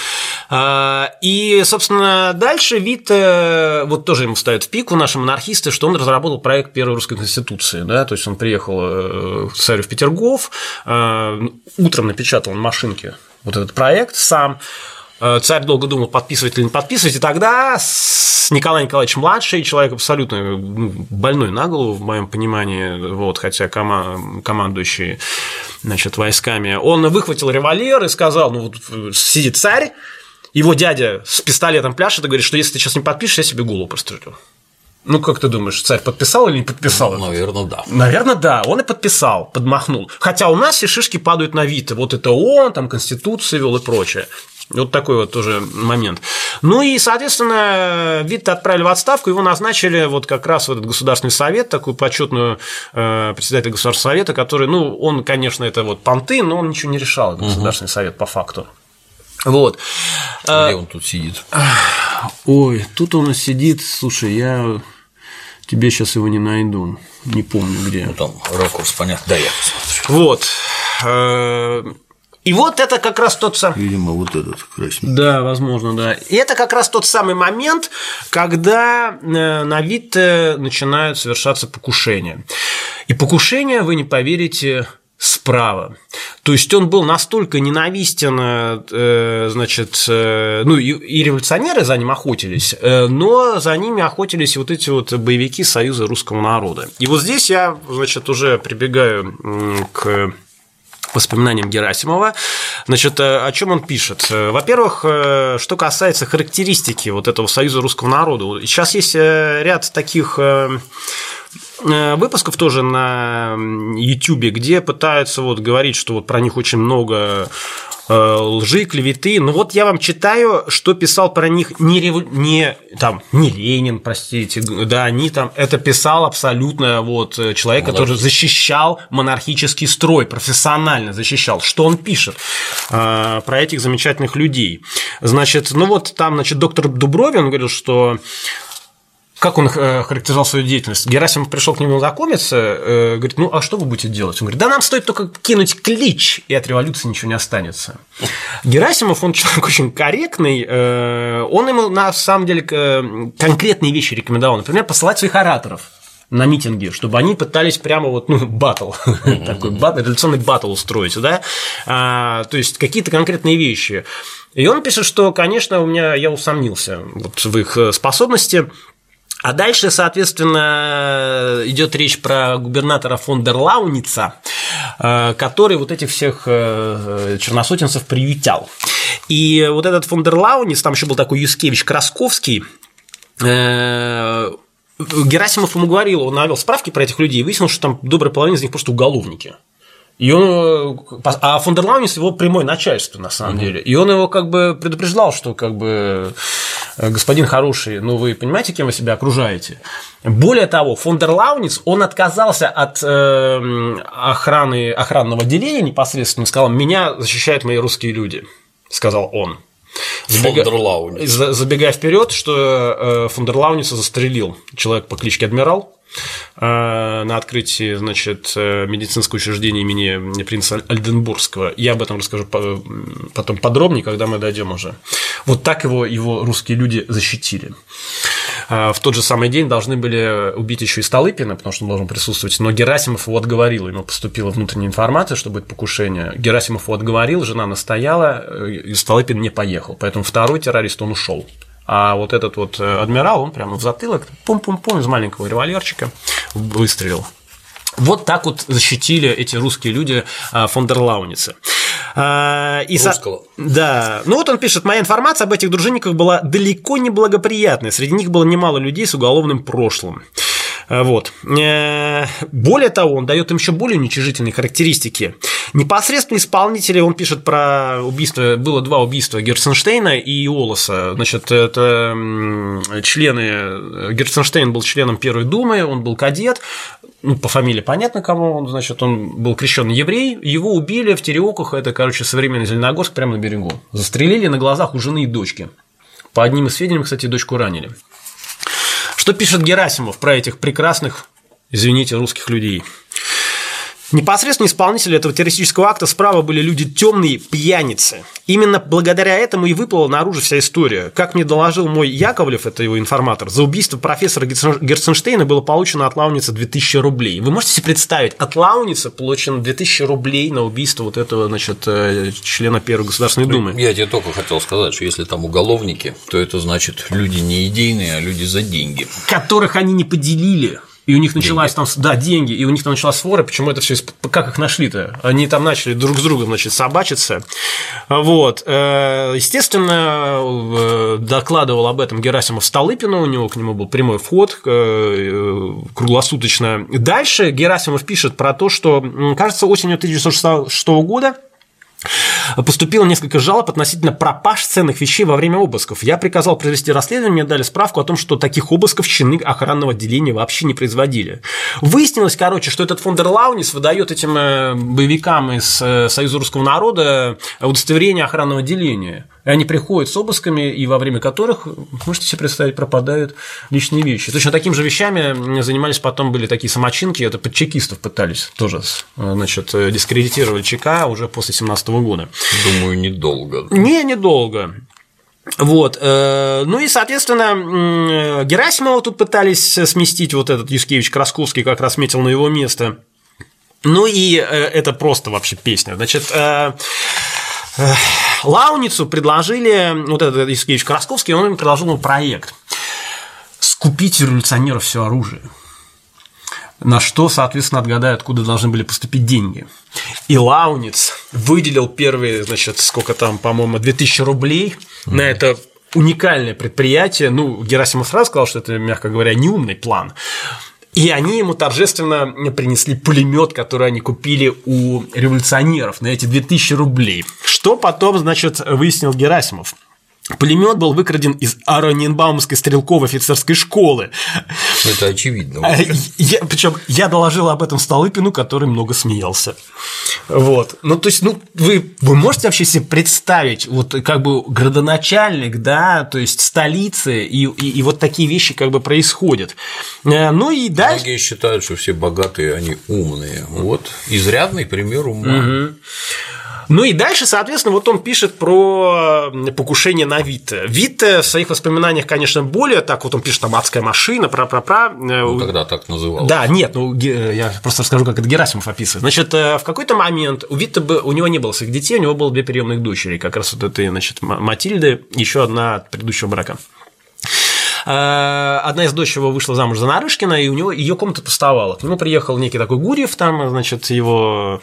Speaker 2: И, собственно, дальше Вит, вот тоже ему ставят в пику наши монархисты, что он разработал проект первой русской конституции, да, то есть он приехал к царю в Петергоф, утром напечатал на машинке вот этот проект сам. Царь долго думал, подписывать или не подписывать, и тогда с Николай Николаевич младший, человек абсолютно больной на голову, в моем понимании, вот, хотя командующий войсками, он выхватил револьвер и сказал, вот сидит царь, его дядя с пистолетом пляшет и говорит, что если ты сейчас не подпишешь, я себе голову прострелю. Ну, как ты думаешь, царь подписал или не подписал?
Speaker 1: Наверное, да.
Speaker 2: Наверное, да. Он и подписал, подмахнул. Хотя у нас все шишки падают на Витте. Вот это он, там, Конституцию вел и прочее. Вот такой вот тоже момент. Ну и, соответственно, Витте отправили в отставку, его назначили вот как раз в этот Государственный совет, такую почетную председателя Государственного совета, который, он, конечно, это вот понты, но он ничего не решал, этот Государственный совет по факту. Вот.
Speaker 1: Где он тут сидит?
Speaker 2: Ой, тут он сидит, слушай, я тебе сейчас его не найду, не помню где.
Speaker 1: Ну, там ракурс, понятно, да, я посмотрю.
Speaker 2: Вот. И вот это как раз тот самый…
Speaker 1: Видимо, вот этот красненький.
Speaker 2: Да, возможно, да. И это как раз тот самый момент, когда на Витте начинают совершаться покушения. И покушения, вы не поверите, справа. То есть он был настолько ненавистен, и революционеры за ним охотились, но за ними охотились вот эти вот боевики Союза русского народа. И вот здесь я, уже прибегаю к воспоминаниям Герасимова. О чем он пишет? Во-первых, что касается характеристики вот этого Союза русского народа, сейчас есть ряд таких выпусков тоже на YouTube, где пытаются говорить, что про них очень много лжи, клеветы. Но вот я вам читаю, что писал про них не Ленин, простите, да, это писал абсолютно человек, который защищал монархический строй, профессионально защищал. Что он пишет про этих замечательных людей? Там, доктор Дубровин говорил, что как он характеризовал свою деятельность? Герасимов пришел к нему знакомиться, говорит, а что вы будете делать? Он говорит, да нам стоит только кинуть клич, и от революции ничего не останется. Герасимов, он человек очень корректный, он ему на самом деле конкретные вещи рекомендовал, например, посылать своих ораторов на митинге, чтобы они пытались прямо вот, баттл, такой революционный баттл устроить, да, то есть какие-то конкретные вещи. И он пишет, что, конечно, я усомнился вот в их способности. А дальше, соответственно, идет речь про губернатора фон дер Лауница, который вот этих всех черносотенцев приютял. И вот этот фон дер Лауниц, там еще был такой Юскевич Красковский, Герасимов ему говорил, он навел справки про этих людей и выяснил, что там добрая половина из них просто уголовники. А фон дер Лауниц его прямое начальство, на самом деле. И он его как бы предупреждал, что как бы господин хороший, вы понимаете, кем вы себя окружаете. Более того, фон дер Лауниц, он отказался от охранного отделения непосредственно, сказал, меня защищают мои русские люди, сказал он. Забегая вперед, что фон дер Лауница застрелил человек по кличке Адмирал на открытии, медицинского учреждения имени принца Ольденбургского. Я об этом расскажу потом подробнее, когда мы дойдем уже. Вот так его русские люди защитили. В тот же самый день должны были убить еще и Столыпина, потому что он должен присутствовать, но Герасимов его отговорил, ему поступила внутренняя информация, что будет покушение. Герасимов его отговорил, жена настояла, и Столыпин не поехал, поэтому второй террорист, он ушел. А вот этот вот адмирал, он прямо в затылок, пум-пум-пум, из маленького револьверчика выстрелил. Вот так вот защитили эти русские люди фон дер Лауница.
Speaker 1: Русского.
Speaker 2: Да. Вот он пишет, моя информация об этих дружинниках была далеко не благоприятная. Среди них было немало людей с уголовным прошлым. Вот. Более того, он дает им еще более уничижительные характеристики. Непосредственно исполнители, он пишет про убийство, было 2 убийства Герценштейна и Олоса. Это члены, Герценштейн был членом Первой Думы, он был кадет, по фамилии понятно кому, он был крещенный еврей, его убили в Тереоках, это, современный Зеленогорск, прямо на берегу. Застрелили на глазах у жены и дочки. По одним из сведений, кстати, дочку ранили. Что пишет Герасимов про этих прекрасных, извините, русских людей? Непосредственно исполнители этого террористического акта справа были люди темные, пьяницы. Именно благодаря этому и выплыла наружу вся история. Как мне доложил мой Яковлев, это его информатор, за убийство профессора Герценштейна было получено от Лауница 2000 рублей. Вы можете себе представить, от Лауница получено 2000 рублей на убийство вот этого, члена Первой Государственной Думы.
Speaker 1: Я тебе только хотел сказать, что если там уголовники, то это значит люди не идейные, а люди за деньги.
Speaker 2: Которых они не поделили. И у них началась деньги, и у них там началась свора, почему это все, как их нашли-то? Они там начали друг с другом, собачиться. Вот. Естественно, докладывал об этом Герасимов Столыпину, у него к нему был прямой вход круглосуточно. Дальше Герасимов пишет про то, что, кажется, осенью 1906 года поступило несколько жалоб относительно пропаж ценных вещей во время обысков. Я приказал провести расследование, мне дали справку о том, что таких обысков чины охранного отделения вообще не производили. Выяснилось, что этот фон дер Лауниц выдает этим боевикам из Союза русского народа удостоверение охранного отделения. И они приходят с обысками, и во время которых, можете себе представить, пропадают личные вещи. Точно такими же вещами занимались потом, были такие самочинки, это под чекистов пытались тоже, дискредитировали ЧК уже после 1917 года.
Speaker 1: Думаю, недолго.
Speaker 2: Недолго. Вот. И, соответственно, Герасимова тут пытались сместить, вот этот Юскевич Красковский как раз метил на его место. И это просто вообще песня. Лауницу предложили, вот этот Юскевич Красковский, он им предложил ему проект скупить революционеров все оружие. На что, соответственно, отгадай, откуда должны были поступить деньги. И Лауниц выделил первые, сколько там, по-моему, 2000 рублей на это уникальное предприятие. Герасимов сразу сказал, что это, мягко говоря, неумный план. И они ему торжественно принесли пулемет, который они купили у революционеров на эти 2000 рублей. Что потом, выяснил Герасимов? Пулемет был выкраден из Ораньенбаумской стрелковой офицерской школы.
Speaker 1: Это очевидно.
Speaker 2: Причем я доложил об этом Столыпину, который много смеялся. Вот. Вы можете вообще себе представить, градоначальник, то есть столицы, и вот такие вещи происходят. И дальше.
Speaker 1: Многие считают, что все богатые, они умные. Вот изрядный пример ума.
Speaker 2: Ну и дальше, соответственно, вот он пишет про покушение на Витте. Витте в своих воспоминаниях, конечно, более так, вот он пишет там «Адская машина»,
Speaker 1: Ну, тогда так называлось.
Speaker 2: Да, нет, ну, я просто расскажу, как это Герасимов описывает. Значит, в какой-то момент у Витте, у него не было своих детей, у него было 2 приемных дочери, как раз вот этой, значит, Матильды, еще одна от предыдущего брака. Одна из дочь его вышла замуж за Нарышкина, и у него ее комната пустовала. К нему приехал некий такой Гурьев, там, значит, его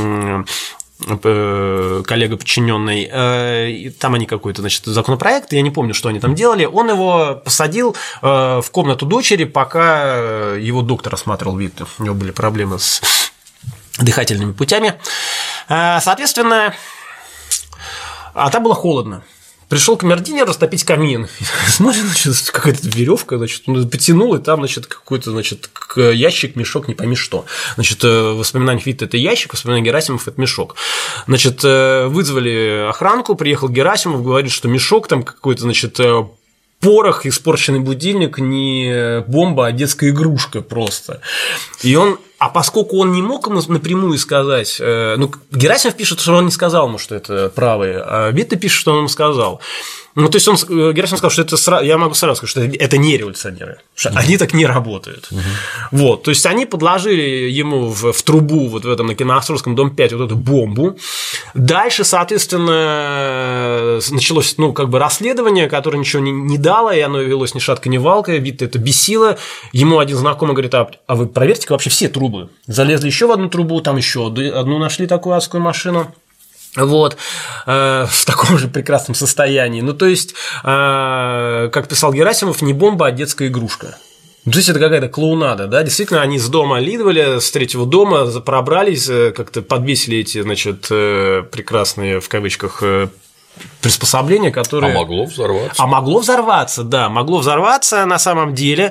Speaker 2: коллега подчиненный, там они какой-то, значит, законопроект, я не помню, что они там делали, он его посадил в комнату дочери, пока его доктор осматривал Витте, у него были проблемы с дыхательными путями, соответственно, а там было холодно. Пришел камердинер растопить камин. Смотрит, значит, какая-то веревка, значит, он потянул, и там, значит, какой-то, значит, ящик, мешок, не пойми что. Значит, в воспоминаниях Витте это ящик, в воспоминаниях Герасимов это мешок. Значит, вызвали охранку, приехал Герасимов, говорит, что мешок там какой-то, значит, порох, испорченный будильник, не бомба, а детская игрушка просто. И он, а поскольку он не мог ему напрямую сказать, ну, Герасимов пишет, что он не сказал ему, что это правые, а Витте пишет, что он ему сказал. Ну, то есть Герасимов сказал, что это я могу сразу сказать, что это не революционеры, что они так не работают. Вот, то есть они подложили ему в трубу вот в этом на Киноострожском, дом 5, вот эту бомбу. Дальше, соответственно, началось, ну, как бы расследование, которое ничего не дало, и оно велось ни шатка, ни валка, Витте это бесило. Ему один знакомый говорит: а вы проверьте вообще все трубы. Залезли еще в одну трубу, там еще одну нашли такую адскую машину. Вот, в таком же прекрасном состоянии. Ну, то есть, как писал Герасимов, не бомба, а детская игрушка. То есть, это какая-то клоунада, да, действительно, они с дома Лидволя, с 3-го дома пробрались, как-то подвесили эти, значит, прекрасные, в кавычках, приспособление, которое…
Speaker 1: А могло взорваться.
Speaker 2: А могло взорваться, да, могло взорваться на самом деле.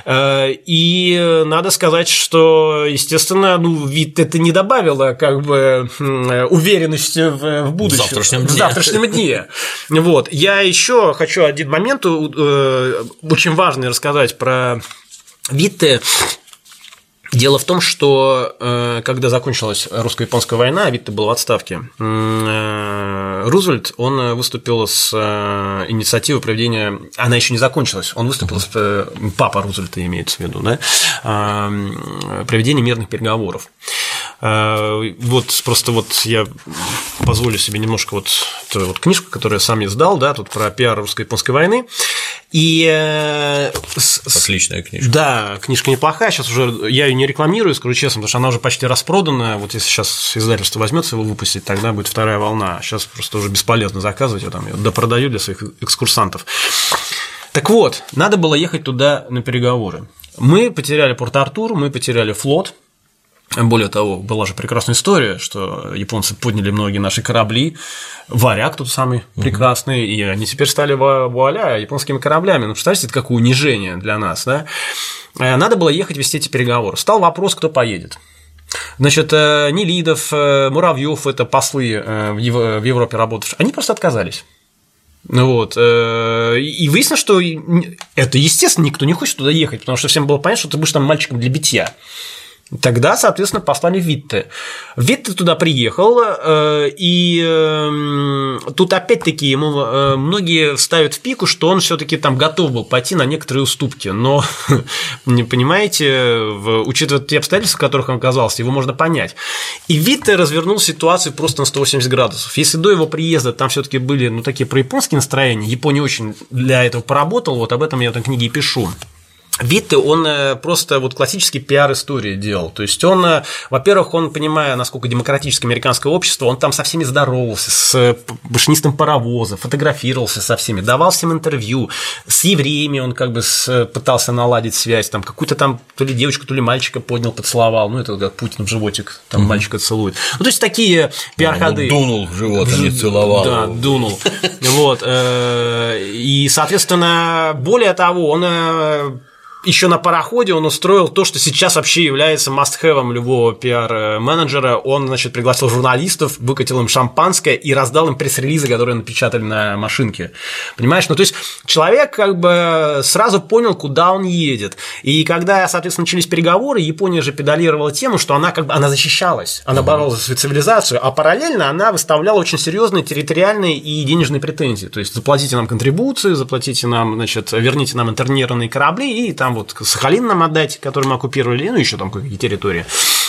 Speaker 2: И надо сказать, что, естественно, ну, Витте это не добавило как бы уверенности в будущем.
Speaker 1: В завтрашнем
Speaker 2: дне. Вот. Я еще хочу один момент очень важный рассказать про Витте. Дело в том, что когда закончилась русско-японская война, а Витте был в отставке, Рузвельт, он выступил с инициативой проведения, она еще не закончилась, он выступил с, папа Рузвельта имеется в виду, да, проведения мирных переговоров. Вот просто вот я позволю себе немножко вот эту вот книжку, которую я сам издал, да, тут про пиар русско-японской войны. И
Speaker 1: отличная книжка.
Speaker 2: Да, книжка неплохая. Сейчас уже я ее не рекламирую, скажу честно, потому что она уже почти распродана. Вот если сейчас издательство возьмется его выпустить, тогда будет вторая волна. Сейчас просто уже бесполезно заказывать, я там ее допродаю для своих экскурсантов. Так вот, надо было ехать туда на переговоры. Мы потеряли Порт-Артур, мы потеряли флот. Более того, была же прекрасная история, что японцы подняли многие наши корабли, «Варяг» тот самый прекрасный, и они теперь стали вуаля японскими кораблями. Ну, представляете, это какое унижение для нас, да? Надо было ехать вести эти переговоры. Стал вопрос, кто поедет. Значит, Нелидов, Муравьев, это послы в Европе работавшие, они просто отказались. Вот. И выяснилось, что это, естественно, никто не хочет туда ехать, потому что всем было понятно, что ты будешь там мальчиком для битья. Тогда, соответственно, послали Витте. Витте туда приехал, и тут опять-таки ему многие ставят в пику, что он все-таки там готов был пойти на некоторые уступки. Но, не понимаете, учитывая те обстоятельства, в которых он оказался, его можно понять. И Витте развернул ситуацию просто на 180 градусов. Если до его приезда там все-таки были, ну, такие прояпонские настроения, Япония очень для этого поработала, вот об этом я в этой книге и пишу. Витте, он просто вот классический пиар-истории делал. То есть он, во-первых, он, понимая, насколько демократическое американское общество, он там со всеми здоровался, с машинистом паровоза, фотографировался со всеми, давал всем интервью, с евреями он как бы пытался наладить связь, там какую-то там то ли девочку, то ли мальчика поднял, поцеловал, ну это как Путин в животик, там мальчика целует. Ну то есть такие пиар-ходы.
Speaker 1: Дунул в живот, а не целовал.
Speaker 2: Да, дунул. Вот. И, соответственно, более того, он еще на пароходе он устроил то, что сейчас вообще является must-have любого пиар-менеджера. Он, значит, пригласил журналистов, выкатил им шампанское и раздал им пресс-релизы, которые напечатали на машинке. Понимаешь? Ну, то есть, человек как бы сразу понял, куда он едет. И когда, соответственно, начались переговоры, Япония же педалировала тему, что она как бы она защищалась, она боролась за свою цивилизацию, а параллельно она выставляла очень серьезные территориальные и денежные претензии. То есть, заплатите нам контрибуции, заплатите нам, значит, верните нам интернированные корабли и там вот Сахалин нам отдать, который мы оккупировали, ну, еще там какие территории.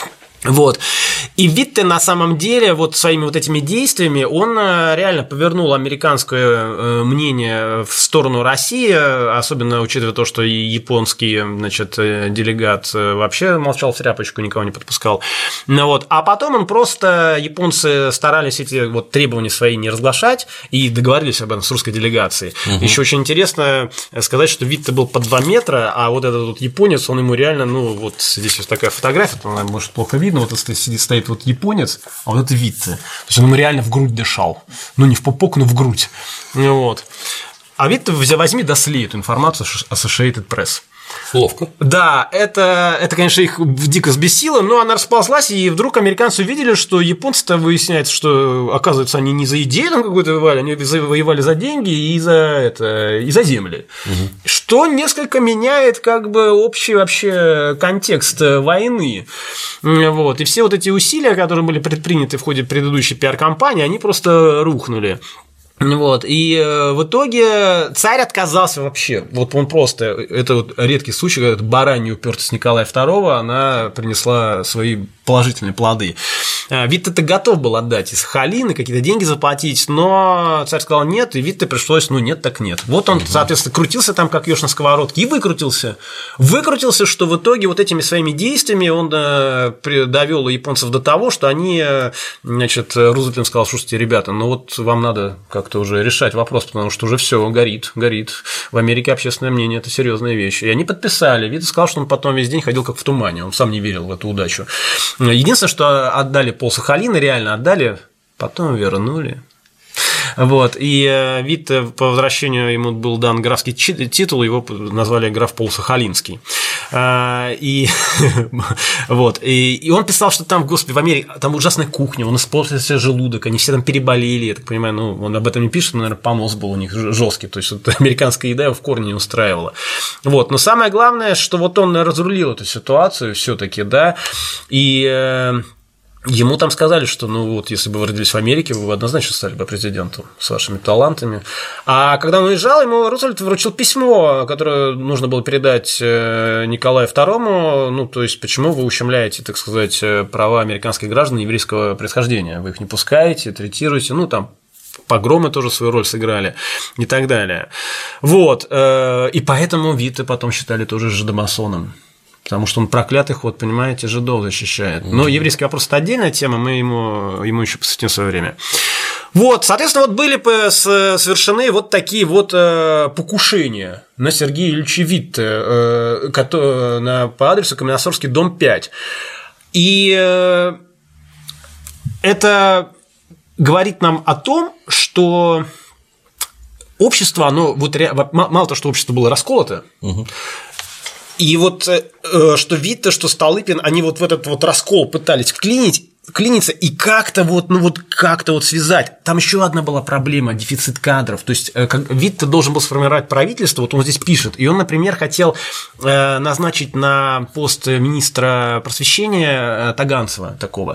Speaker 2: Вот. И Витте на самом деле вот своими вот этими действиями он реально повернул американское мнение в сторону России, особенно учитывая то, что и японский, значит, делегат вообще молчал в тряпочку, никого не подпускал. Ну, вот. А потом он просто, японцы старались эти вот требования свои не разглашать и договорились об этом с русской делегацией. Еще очень интересно сказать, что Витте был по 2 метра, а вот этот вот японец, он ему реально, ну вот здесь вот такая фотография, она может плохо видно, вот стоит вот японец, а вот это Витте. То есть он ему реально в грудь дышал. Ну, не в пупок, но в грудь. Вот. А Витте, возьми, досли эту информацию Associated Press.
Speaker 1: Ловко.
Speaker 2: Да, это, конечно, их дико взбесило, но она расползлась, и вдруг американцы увидели, что японцы-то выясняется, что, оказывается, они не за идею там какую-то воевали, они воевали за деньги и за земли. Что несколько меняет как бы общий вообще контекст войны. Вот. И все вот эти усилия, которые были предприняты в ходе предыдущей пиар-кампании, они просто рухнули. Вот, и в итоге царь отказался вообще. Вот он просто, это вот редкий случай, когда баранья упертость Николая II, она принесла свои положительные плоды. Витте-то готов был отдать и Сахалин, и какие-то деньги заплатить, но царь сказал нет, и Витте пришлось, ну нет, так нет. Вот он, соответственно, крутился там, как еж на сковородке, и выкрутился. Выкрутился, что в итоге вот этими своими действиями он довел японцев до того, что они, значит, Рузвельт сказал, слушайте, ребята, ну вот вам надо как-то уже решать вопрос, потому что уже все горит. В Америке общественное мнение – это серьезная вещь. И они подписали. Витте сказал, что он потом весь день ходил как в тумане, он сам не верил в эту удачу. Единственное, что отдали пол-Сахалина, реально отдали, потом вернули. Вот. И Витте по возвращению ему был дан графский титул, его назвали граф Полусахалинский. И вот. И он писал, что там, господи, в Америке там ужасная кухня, он испортился желудок, они все там переболели, я так понимаю, ну, он об этом не пишет, но, наверное, понос был у них жесткий, то есть вот, американская еда его в корне не устраивала. Вот. Но самое главное, что вот он разрулил эту ситуацию все-таки, да, и ему там сказали, что, ну, вот, если бы вы родились в Америке, вы бы однозначно стали бы президентом с вашими талантами. А когда он уезжал, ему Рузвельт вручил письмо, которое нужно было передать Николаю II, ну, то есть, почему вы ущемляете, так сказать, права американских граждан еврейского происхождения, вы их не пускаете, третируете, ну, там, погромы тоже свою роль сыграли и так далее. Вот, и поэтому Витте потом считали тоже жидомасоном. Потому что он проклятых, вот, понимаете, жидов защищает. Но еврейский вопрос – это отдельная тема, мы ему еще посвятим свое время. Вот, соответственно, вот были совершены вот такие вот покушения на Сергея Ильича Витте по адресу Каменносорский, дом 5. И это говорит нам о том, что общество, оно вот мало того, что общество было расколото, и вот что Витте, что Столыпин, они вот в этот вот раскол пытались вклиниться и как-то вот, ну вот как-то вот связать. Там еще одна была проблема – дефицит кадров. То есть Витте должен был сформировать правительство, вот он здесь пишет, и он, например, хотел назначить на пост министра просвещения Таганцева такого.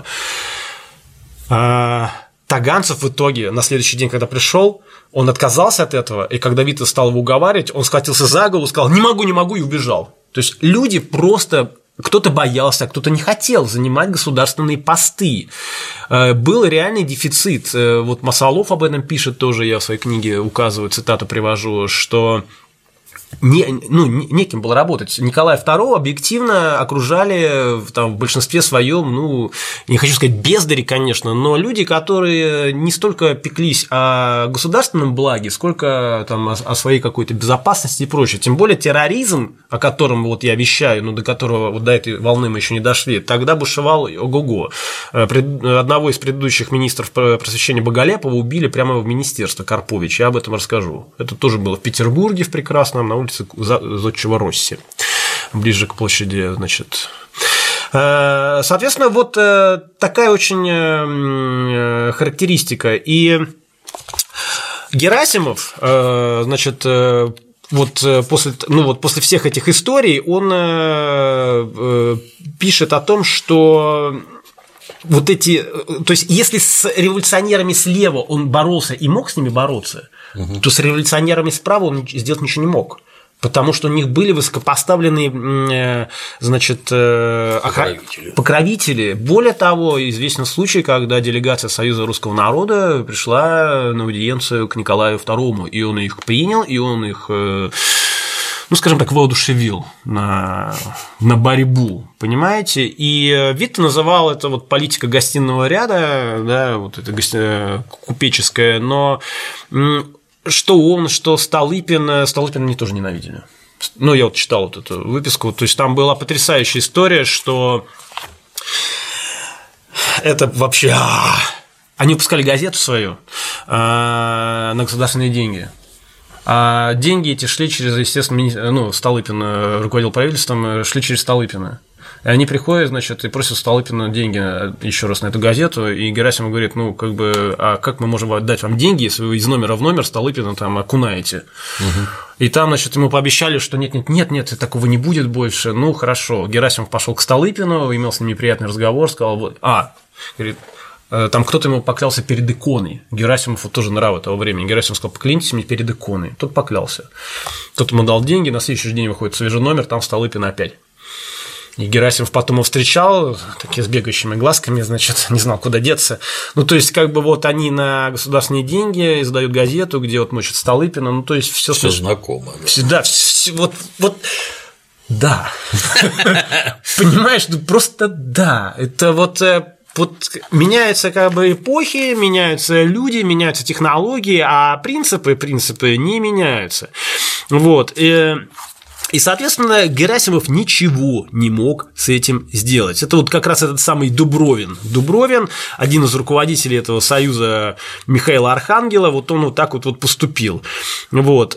Speaker 2: Таганцев в итоге на следующий день, когда пришел, он отказался от этого, и когда Витте стал его уговаривать, он схватился за голову, сказал «не могу» и убежал. То есть люди просто, кто-то боялся, а кто-то не хотел занимать государственные посты. Был реальный дефицит. Вот Масалов об этом пишет тоже, я в своей книге указываю, цитату привожу, что неким было работать. Николая II объективно окружали там, в большинстве своем, ну, не хочу сказать бездари, конечно, но люди, которые не столько пеклись о государственном благе, сколько там, о своей какой-то безопасности и прочее. Тем более терроризм, о котором вот я вещаю, но до которого вот до этой волны мы еще не дошли, тогда бушевал ого-го. Одного из предыдущих министров просвещения Боголепова убили прямо в министерство, Карпович, я об этом расскажу. Это тоже было в Петербурге, в прекрасном, на улице Зодчего Росси. ближе к площади, значит. Соответственно, вот такая очень характеристика. И Герасимов, значит, вот после всех этих историй он пишет о том, что вот эти, то есть если с революционерами слева он боролся и мог с ними бороться, то с революционерами справа он сделать ничего не мог. Потому что у них были высокопоставленные, значит, покровители. Более того, известен случай, когда делегация Союза русского народа пришла на аудиенцию к Николаю II, и он их принял, и он их, ну, скажем так, воодушевил на борьбу, понимаете? И Витте называл это вот политика гостиного ряда, да, вот это купеческая, но что он, что Столыпин они тоже ненавидели. Ну, я вот читал вот эту выписку, то есть там была потрясающая история, что это вообще... Они выпускали газету свою на государственные деньги. А деньги эти шли через, естественно, ну, Столыпин руководил правительством, шли через Столыпина. И они приходят, значит, и просят Столыпина деньги еще раз на эту газету, и Герасимов говорит, ну, как бы, а как мы можем отдать вам деньги, если вы из номера в номер Столыпина там окунаете? И там, значит, ему пообещали, что нет, такого не будет больше. Ну, хорошо. Герасимов пошел к Столыпину, имел с ним неприятный разговор, сказал, вот, говорит, там кто-то ему поклялся перед иконой. Герасимов вот тоже нравы того времени. Герасимов сказал, поклянитесь мне перед иконой. Тот поклялся. Тот ему дал деньги, на следующий день выходит свежий номер, там Столыпин опять. И Герасимов потом его встречал, такие с бегающими глазками, значит, не знал, куда деться. Ну, то есть, как бы вот они на государственные деньги издают газету, где вот мочат Столыпина, ну, то есть, все
Speaker 1: знакомо.
Speaker 2: Да, да. Понимаешь, ну, просто да. Это вот меняются как бы эпохи, меняются люди, меняются технологии, а принципы не меняются. Вот. И, соответственно, Герасимов ничего не мог с этим сделать. Это вот как раз этот самый Дубровин. Дубровин, один из руководителей этого союза Михаила Архангела, вот он вот так вот поступил. Вот.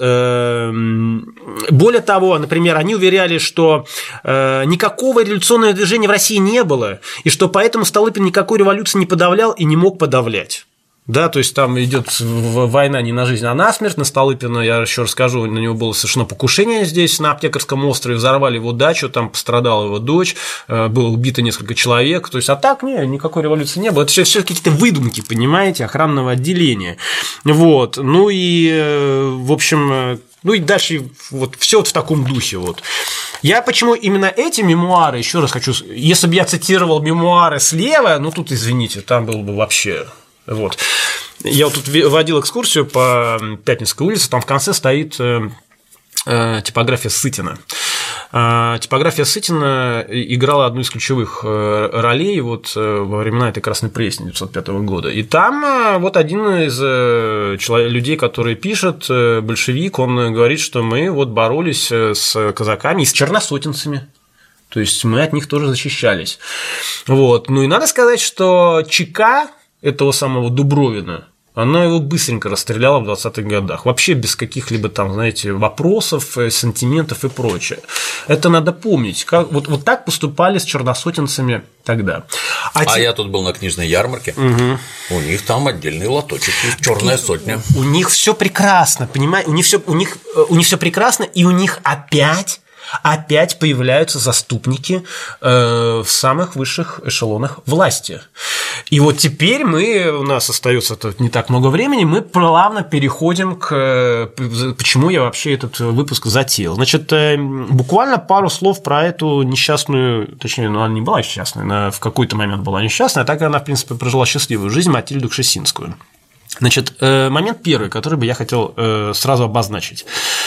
Speaker 2: Более того, например, они уверяли, что никакого революционного движения в России не было, и что поэтому Столыпин никакой революции не подавлял и не мог подавлять. Да, то есть там идет война не на жизнь, а на смерть. На Столыпина, я еще расскажу, на него было совершено покушение здесь, на Аптекарском острове, взорвали его дачу, там пострадала его дочь, было убито несколько человек. То есть, а так, никакой революции не было. Это все какие-то выдумки, понимаете, охранного отделения. Вот. Ну и, в общем, ну и дальше вот все вот в таком духе. Вот. Я почему именно эти мемуары, еще раз хочу, если бы я цитировал мемуары слева, ну тут, извините, там было бы вообще. Вот. Я вот тут водил экскурсию по Пятницкой улице, там в конце стоит типография Сытина. Типография Сытина играла одну из ключевых ролей вот во времена этой Красной Пресни 1905 года. И там вот один из людей, который пишет, большевик, он говорит, что мы вот боролись с казаками и с черносотенцами. То есть мы от них тоже защищались. Вот. Ну и надо сказать, что ЧК этого самого Дубровина, она его быстренько расстреляла в 20-х годах. Вообще без каких-либо там, знаете, вопросов, сантиментов и прочее. Это надо помнить. Вот так поступали с черносотенцами тогда.
Speaker 1: Я тут был на книжной ярмарке. Угу. У них там отдельный лоточек, черная сотня.
Speaker 2: У них все прекрасно, понимаете? У них все прекрасно, и у них опять появляются заступники в самых высших эшелонах власти. И вот теперь у нас остается не так много времени, мы плавно переходим к... Почему я вообще этот выпуск затеял? Значит, буквально пару слов про эту несчастную, точнее, она не была несчастной, она в какой-то момент была несчастной, а так она, в принципе, прожила счастливую жизнь, Матильду Кшесинскую. Значит, момент первый, который бы я хотел сразу обозначить.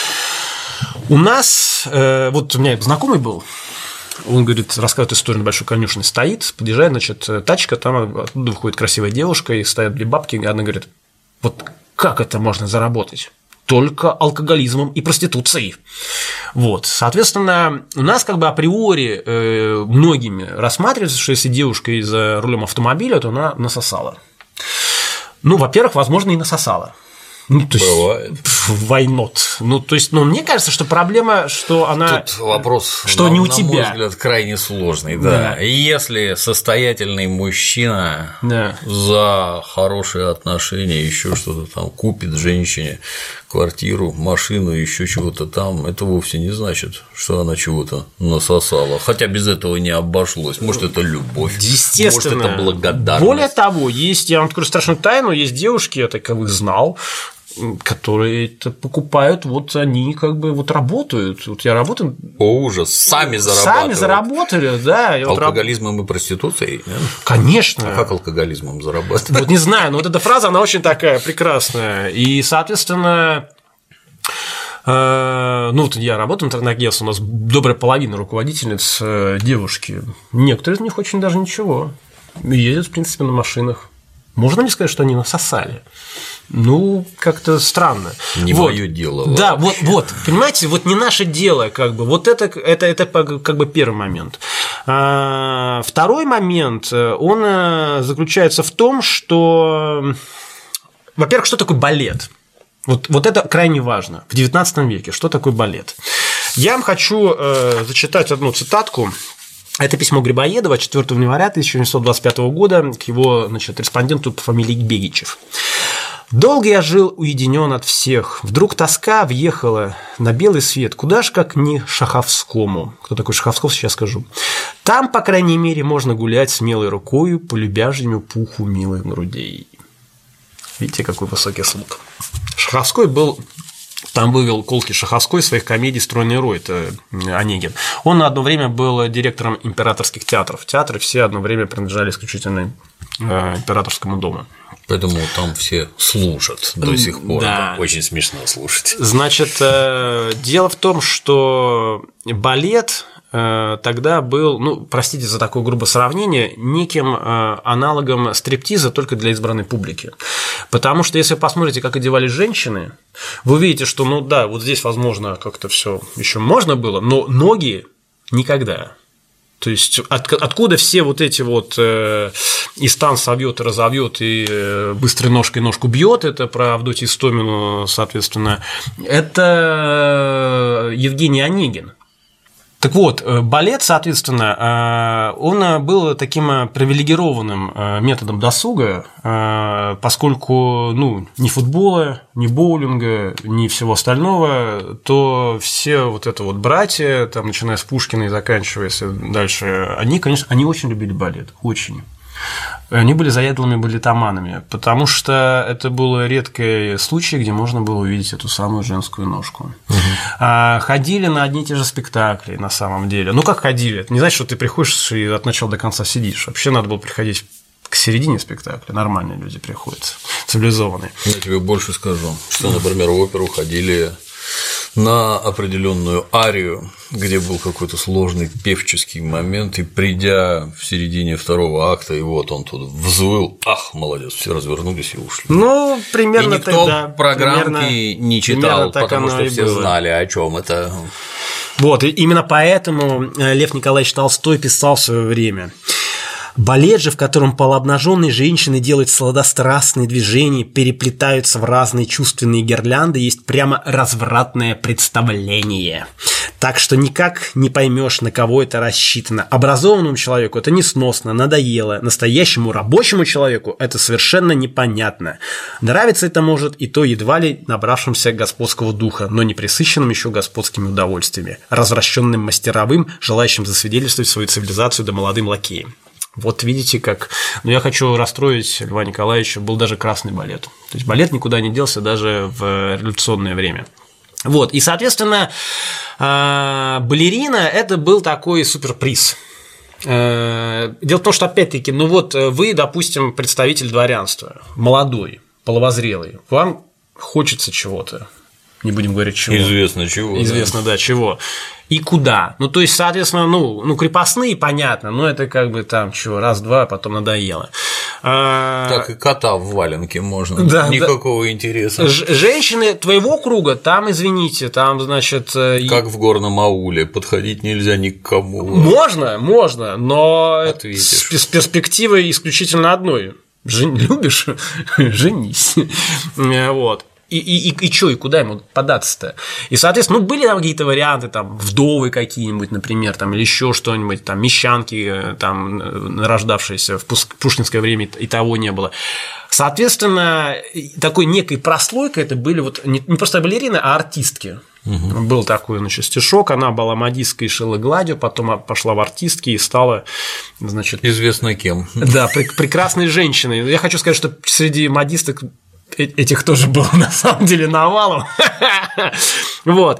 Speaker 2: У нас, вот у меня знакомый был, он говорит, рассказывает историю, на большой конюшне стоит, подъезжает, значит, тачка, там оттуда выходит красивая девушка, и стоят две бабки, и она говорит, вот как это можно заработать? Только алкоголизмом и проституцией. Вот, соответственно, у нас как бы априори многими рассматривается, что если девушка за рулем автомобиля, то она насосала. Ну, во-первых, возможно, и насосала. Ну, то есть,
Speaker 1: бывает.
Speaker 2: Why not? Ну, то есть, мне кажется, что проблема, что она…
Speaker 1: Тут вопрос,
Speaker 2: что не у тебя.
Speaker 1: На мой взгляд, крайне сложный, да. Если состоятельный мужчина за хорошие отношения еще что-то там купит женщине квартиру, машину, еще чего-то там, это вовсе не значит, что она чего-то насосала. Хотя без этого не обошлось. Может, это любовь,
Speaker 2: естественно,
Speaker 1: может, это благодарность.
Speaker 2: Более того, есть, я вам открою страшную тайну, есть девушки, я таковых знал, которые это покупают, вот они как бы вот работают. Вот я работаю.
Speaker 1: О, ужас, сами зарабатывают.
Speaker 2: Сами заработали, да.
Speaker 1: Алкоголизмом и проституцией? Да?
Speaker 2: Конечно.
Speaker 1: А как алкоголизмом зарабатывать?
Speaker 2: Вот не знаю, но вот эта фраза, она очень такая прекрасная. И, соответственно, вот я работаю в интернет-агентстве, у нас добрая половина руководительниц девушки. Некоторые из них очень даже ничего. Ездят, в принципе, на машинах. Можно ли сказать, что они насосали? Ну, как-то странно.
Speaker 1: Не моё дело.
Speaker 2: Да, вот, понимаете, вот не наше дело, как бы. Вот это как бы первый момент. Второй момент, он заключается в том, что, во-первых, что такое балет? Вот это крайне важно. В XIX веке что такое балет? Я вам хочу зачитать одну цитатку. Это письмо Грибоедова 4 января 1925 года к его, респонденту по фамилии Бегичев. «Долго я жил уединен от всех. Вдруг тоска въехала на белый свет. Куда ж как не Шаховскому». Кто такой Шаховсков, сейчас скажу. «Там, по крайней мере, можно гулять смелой рукою по любяжьему пуху милых грудей». Видите, какой высокий слог. Шаховской был… Там вывел колки Шаховской своих комедий «Стройный рой», это Онегин. Он на одно время был директором императорских театров. Театры все одно время принадлежали исключительно императорскому дому.
Speaker 1: Поэтому там все слушат до сих пор. Да. Очень смешно слушать.
Speaker 2: Значит, дело в том, что балет тогда был, простите за такое грубое сравнение, неким аналогом стриптиза только для избранной публики. Потому что если вы посмотрите, как одевались женщины, вы увидите, что, вот здесь, возможно, как-то все еще можно было, но ноги никогда. То есть откуда все вот эти вот и стан совьет, и разовьет, и быстрой ножкой ножку бьет, это про Авдотью Истомину, соответственно, это Евгений Онегин. Так вот, балет, соответственно, он был таким привилегированным методом досуга, поскольку, ни футбола, ни боулинга, ни всего остального, то все вот это вот братья, там, начиная с Пушкина и заканчивая дальше, они, конечно, они очень любили балет, очень. Они были заядлыми балетоманами, потому что это был редкий случай, где можно было увидеть эту самую женскую ножку. Ходили на одни и те же спектакли, на самом деле. Как ходили? Это не значит, что ты приходишь и от начала до конца сидишь. Вообще надо было приходить к середине спектакля. Нормальные люди приходят, цивилизованные.
Speaker 1: Я тебе больше скажу, что, например, в оперу ходили на определенную арию, где был какой-то сложный певческий момент, и придя в середине второго акта, и вот он тут взвыл, ах, молодец, все развернулись и ушли.
Speaker 2: Примерно
Speaker 1: и никто
Speaker 2: тогда,
Speaker 1: программки не читал, потому что все знали, о чем это.
Speaker 2: Вот, и именно поэтому Лев Николаевич Толстой писал в свое время: балет же, в котором полуобнаженные женщины делают сладострастные движения, переплетаются в разные чувственные гирлянды, есть прямо развратное представление. Так что никак не поймешь, на кого это рассчитано. Образованному человеку это несносно, надоело. Настоящему рабочему человеку это совершенно непонятно. Нравится это может и то едва ли набравшимся господского духа, но не пресыщенным еще господскими удовольствиями, развращенным мастеровым, желающим засвидетельствовать свою цивилизацию да молодым лакеям. Вот видите как. Но я хочу расстроить Льва Николаевича, был даже красный балет. То есть балет никуда не делся даже в революционное время. Вот, и, соответственно, балерина – это был такой суперприз. Дело в том, что, опять-таки, вы, допустим, представитель дворянства, молодой, половозрелый, вам хочется чего-то. Не будем говорить чего.
Speaker 1: Известно чего.
Speaker 2: Известно, да, чего. И куда. То есть, соответственно, крепостные, понятно, но это как бы там чего, раз-два, потом надоело.
Speaker 1: Так и кота в валенке можно.
Speaker 2: Да,
Speaker 1: никакого интереса.
Speaker 2: Женщины твоего круга, там, извините, там, значит…
Speaker 1: Как в горном ауле, подходить нельзя никому.
Speaker 2: Можно, но с перспективой исключительно одной. Любишь – женись. Вот. и что, и куда ему податься-то? И, соответственно, ну, были там какие-то варианты, там, вдовы какие-нибудь, например, там, или еще что-нибудь, там, мещанки, там, нарождавшиеся в пушкинское время, и того не было. Соответственно, такой некой прослойкой это были вот не просто балерины, а артистки. Был такой, значит, стишок, она была модисткой и шила гладью, потом пошла в артистки и стала, значит…
Speaker 1: Известно кем.
Speaker 2: Да, прекрасной женщиной. Я хочу сказать, что среди модисток этих тоже было на самом деле навалом. Вот.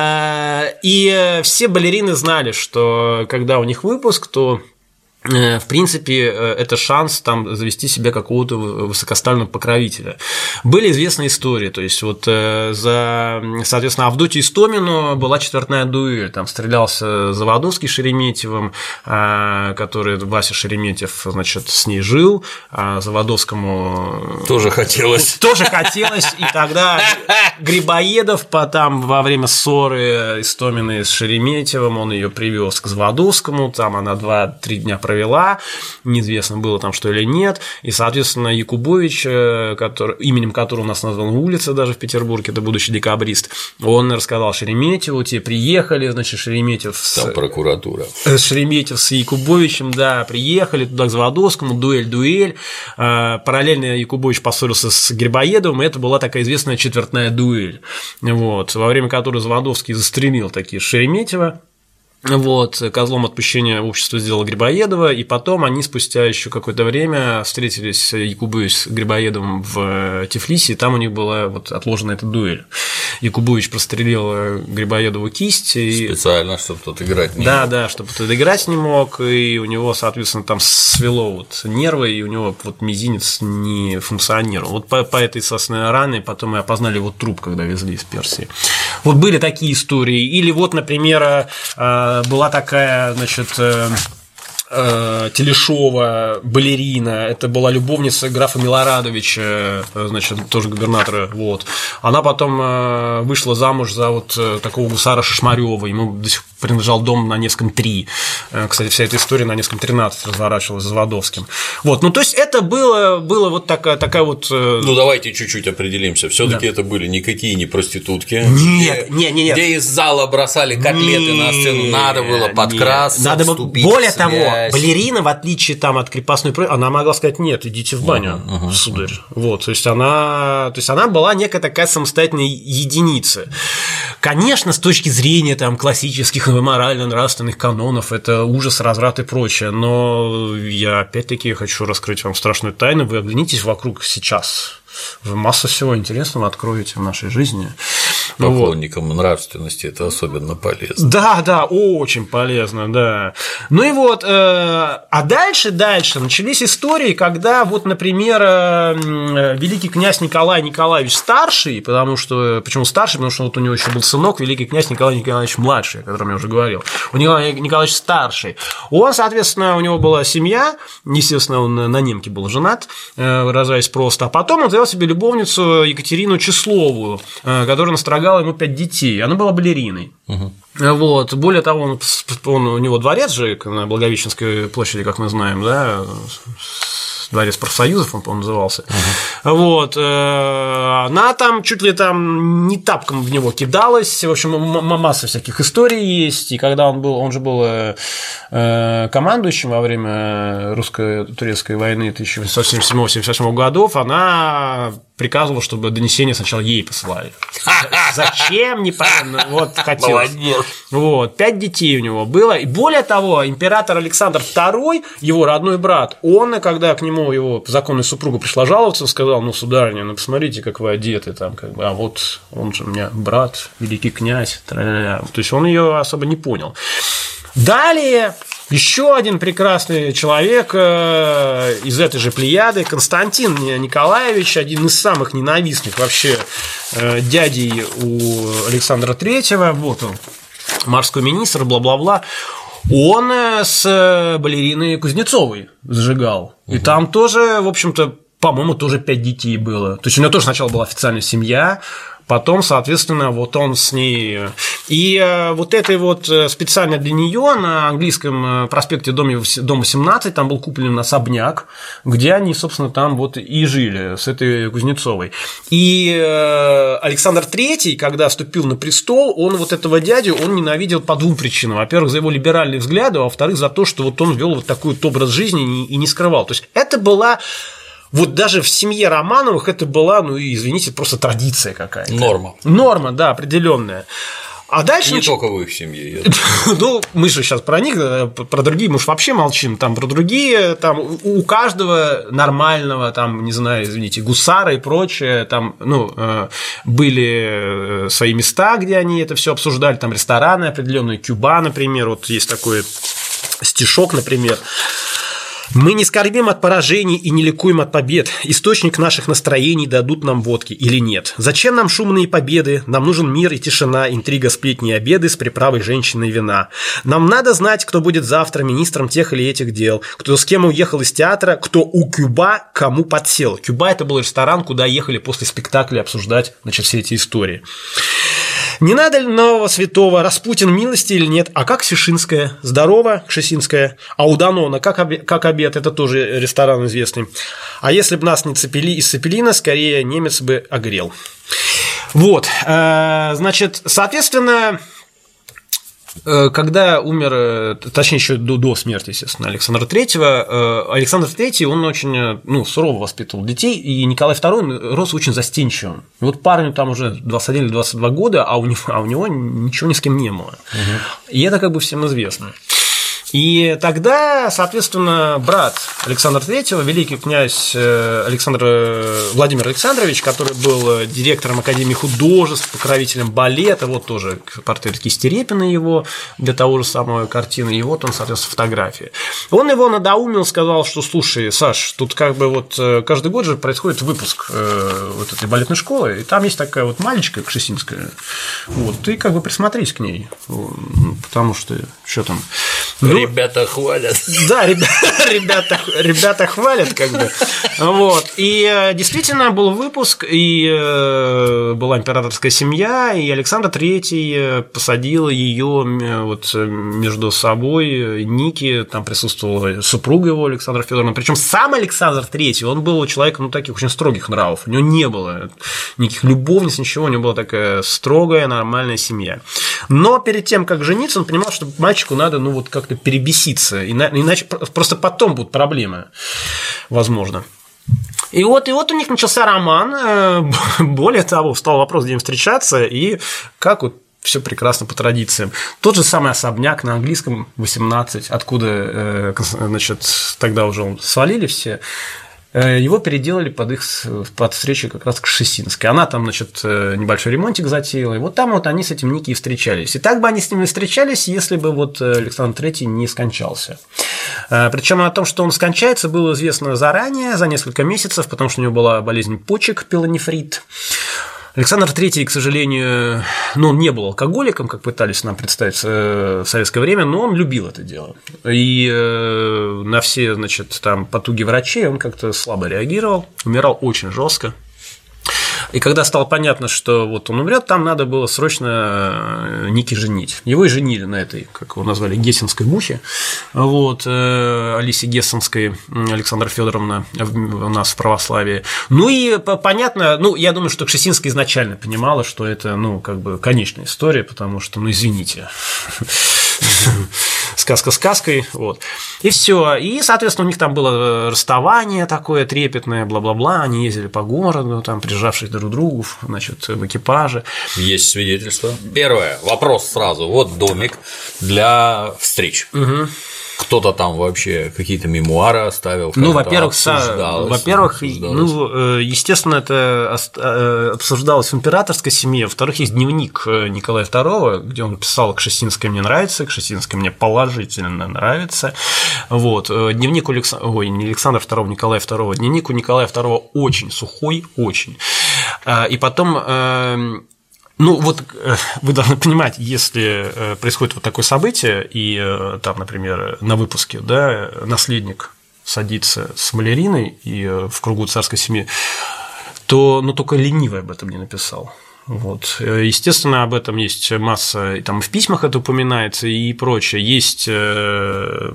Speaker 2: И все балерины знали, что когда у них выпуск, то в принципе, это шанс там завести себе какого-то высокоставленного покровителя. Были известные истории, то есть вот за, соответственно, Авдотью Истомину была четвертная дуэль, там стрелялся Заводовский с Шереметьевым, который Вася Шереметьев, значит, с ней жил, а Заводовскому
Speaker 1: тоже хотелось,
Speaker 2: и тогда Грибоедов там во время ссоры Истоминой с Шереметьевым, он ее привез к Заводовскому, там она 2-3 дня провела, неизвестно было там что или нет, и, соответственно, Якубович, именем которого у нас названа улица даже в Петербурге, это будущий декабрист, он рассказал Шереметьеву, те приехали, значит, Шереметьев
Speaker 1: там прокуратура.
Speaker 2: Шереметьев с Якубовичем, да, приехали туда к Заводовскому, дуэль, параллельно Якубович поссорился с Грибоедовым, и это была такая известная четвертная дуэль, вот, во время которой Заводовский застрелил таки Шереметьева. Вот, козлом отпущения общества сделал Грибоедова, и потом они спустя еще какое-то время встретились Якубович с Грибоедовым в Тифлисе, и там у них была вот отложена эта дуэль. Якубович прострелил Грибоедову кисть.
Speaker 1: Специально, чтобы тот играть не
Speaker 2: мог. Да, чтобы тот играть не мог, и у него, соответственно, там свело вот нервы, и у него вот мизинец не функционировал. Вот по этой, собственно, ране потом мы опознали его труп, когда везли из Персии. Вот были такие истории. Или вот, например, была такая, значит, Телешова, балерина, это была любовница графа Милорадовича, значит, тоже губернатора, вот. Она потом вышла замуж за вот такого гусара Шишмарёва, ему до сих пор принадлежал дом на Невском 3. Кстати, вся эта история на Невском 13 разворачивалась с Заводовским. Вот, ну, то есть, это было вот такая вот…
Speaker 1: Ну, давайте чуть-чуть определимся. Все-таки это были никакие не проститутки.
Speaker 2: Нет.
Speaker 1: Где из зала бросали котлеты на сцену, надо было подкрасться, вступить
Speaker 2: более того, балерина, в отличие там от крепостной, она могла сказать: нет, идите в баню, сударь. Вот, то есть она была некая такая самостоятельная единица. Конечно, с точки зрения там классических морально-нравственных канонов, это ужас, разврат и прочее, но я опять-таки хочу раскрыть вам страшную тайну. Вы оглянитесь вокруг сейчас. Вы массу всего интересного откроете в нашей жизни.
Speaker 1: Поклонникам нравственности это особенно полезно.
Speaker 2: Да, очень полезно, да. Ну и вот, а дальше начались истории, когда вот, например, великий князь Николай Николаевич Старший, почему старший? Потому что вот у него еще был сынок, великий князь Николай Николаевич Младший, о котором я уже говорил. У Николая Николаевича Старший. Он, соответственно, у него была семья, естественно, он на немке был женат, выражаясь просто, а потом он взял себе любовницу Екатерину Числову, которая настрогала ему 5 детей. Она была балериной. Вот. Более того, у него дворец же на Благовещенской площади, как мы знаем, да, дворец профсоюзов, он, по-моему, назывался. Вот. Она там чуть ли там не тапком в него кидалась. В общем, масса всяких историй есть. И когда он же был командующим во время русско-турецкой войны 1877-1878 годов, она приказывала, чтобы донесение сначала ей посылали. Зачем? Непонятно. Вот хотелось. Вот. 5 детей у него было. И более того, император Александр II, его родной брат, он, когда к нему его законная супруга пришла жаловаться, сказал: ну, сударыня, ну, посмотрите, как вы одеты, там, как бы, а вот он же у меня брат, великий князь, тра-ля-ля. То есть он ее особо не понял. Далее еще один прекрасный человек из этой же плеяды, Константин Николаевич, один из самых ненавистных вообще дядей у Александра III, вот он, морской министр, бла-бла-бла. Он с балериной Кузнецовой зажигал. И там тоже, в общем-то, по-моему, тоже 5 детей было. То есть у него тоже сначала была официальная семья, Потом, соответственно, вот он с ней... И вот этой вот специально для нее на английском проспекте дом 18 там был куплен особняк, где они, собственно, там вот и жили с этой Кузнецовой. И Александр III, когда вступил на престол, он вот этого дядю, он ненавидел по двум причинам. Во-первых, за его либеральные взгляды, а во-вторых, за то, что вот он вел вот такой вот образ жизни и не скрывал. То есть это была... Вот даже в семье Романовых это была, ну, извините, просто традиция какая-то. Норма, да, определенная. А дальше...
Speaker 1: Не только в их семье.
Speaker 2: Ну, мы же сейчас про них, про другие мы уж вообще молчим. Там про другие, там у каждого нормального, там, не знаю, извините, гусара и прочее, там, ну, были свои места, где они это все обсуждали, там рестораны определенные, Кюба, например, вот есть такой стишок, например. Мы не скорбим от поражений и не ликуем от побед. Источник наших настроений дадут нам водки или нет. Зачем нам шумные победы? Нам нужен мир и тишина, интрига, сплетни и обеды с приправой женщины и вина. Нам надо знать, кто будет завтра министром тех или этих дел, кто с кем уехал из театра, кто у Кюба кому подсел. Кюба – это был ресторан, куда ехали после спектакля обсуждать, значит, все эти истории. Не надо ли нового святого? Распутин милости или нет? А как Кшесинская? Здорово, Кшесинская. А у Данона как обед? Это тоже ресторан известный. А если бы нас не цепили из Цепелина, скорее немец бы огрел. Вот, значит, соответственно... Когда умер, точнее, еще до смерти, естественно, Александра III, Александр III, он очень сурово воспитывал детей, и Николай II рос очень застенчивым. И вот парню там уже 21 или 22 года, а у него ничего ни с кем не было. И это как бы всем известно. И тогда, соответственно, брат Александра III, великий князь Владимир Александрович, который был директором Академии художеств, покровителем балета, вот тоже портрет Кисти Репина его для того же самого картины, и вот он, соответственно, фотография. Он его надоумил, сказал, что, слушай, Саш, тут как бы вот каждый год же происходит выпуск вот этой балетной школы, и там есть такая вот мальчика Кшесинская, вот, ты как бы присмотрись к ней, потому что, что там...
Speaker 1: Ребята хвалят.
Speaker 2: Да, ребята хвалят, как бы. Вот. И действительно был выпуск, и была императорская семья, и Александр III посадил ее вот между собой, Ники, там присутствовала супруга его, Александра Федоровна. Причем сам Александр III, он был человеком, таких очень строгих нравов. У него не было никаких любовниц, ничего, у него была такая строгая, нормальная семья. Но перед тем, как жениться, он понимал, что мальчику надо, вот как-то перебеситься, иначе просто потом будут проблемы, возможно. И вот у них начался роман, более того, встал вопрос, где им встречаться, и как вот все прекрасно по традициям. Тот же самый особняк на английском 18, откуда, значит, тогда уже свалили все, его переделали под встречу как раз к Кшесинской. Она там, значит, небольшой ремонтик затеяла, и вот там вот они с этим Ники и встречались. И так бы они с ними встречались, если бы вот Александр III не скончался. Причем о том, что он скончается, было известно заранее, за несколько месяцев, потому что у него была болезнь почек, пилонефрит. Александр III, к сожалению, он не был алкоголиком, как пытались нам представить в советское время, но он любил это дело. И на все, значит, там потуги врачей он как-то слабо реагировал, умирал очень жестко. И когда стало понятно, что вот он умрет, там надо было срочно Ники женить. Его и женили на этой, как его назвали, гессенской мухе. Вот, Алисе Гессенской, Александра Федоровна у нас в православии. Ну и понятно, я думаю, что Кшесинская изначально понимала, что это, как бы конечная история, потому что, извините. Сказка сказкой, вот. И все. И, соответственно, у них там было расставание такое трепетное, бла-бла-бла. Они ездили по городу, там, прижавшись друг к другу, значит, в экипаже.
Speaker 1: Есть свидетельство. Первое. Вопрос сразу. Вот домик для встреч. Угу. Кто-то там вообще какие-то мемуары оставил.
Speaker 2: Во-первых, естественно, это обсуждалось в императорской семье. Во-вторых, есть дневник Николая II, где он писал: Кшесинская мне нравится, Кшесинская мне положительно нравится. Вот. Дневник не Александра II, Николая II. Дневник у Николая II очень сухой, очень. И потом. Вы должны понимать, если происходит вот такое событие, и там, например, на выпуске, да, наследник садится с маляриной и в кругу царской семьи, то только ленивый об этом не написал. Вот. Естественно, об этом есть масса, и там в письмах это упоминается и прочее. Есть дело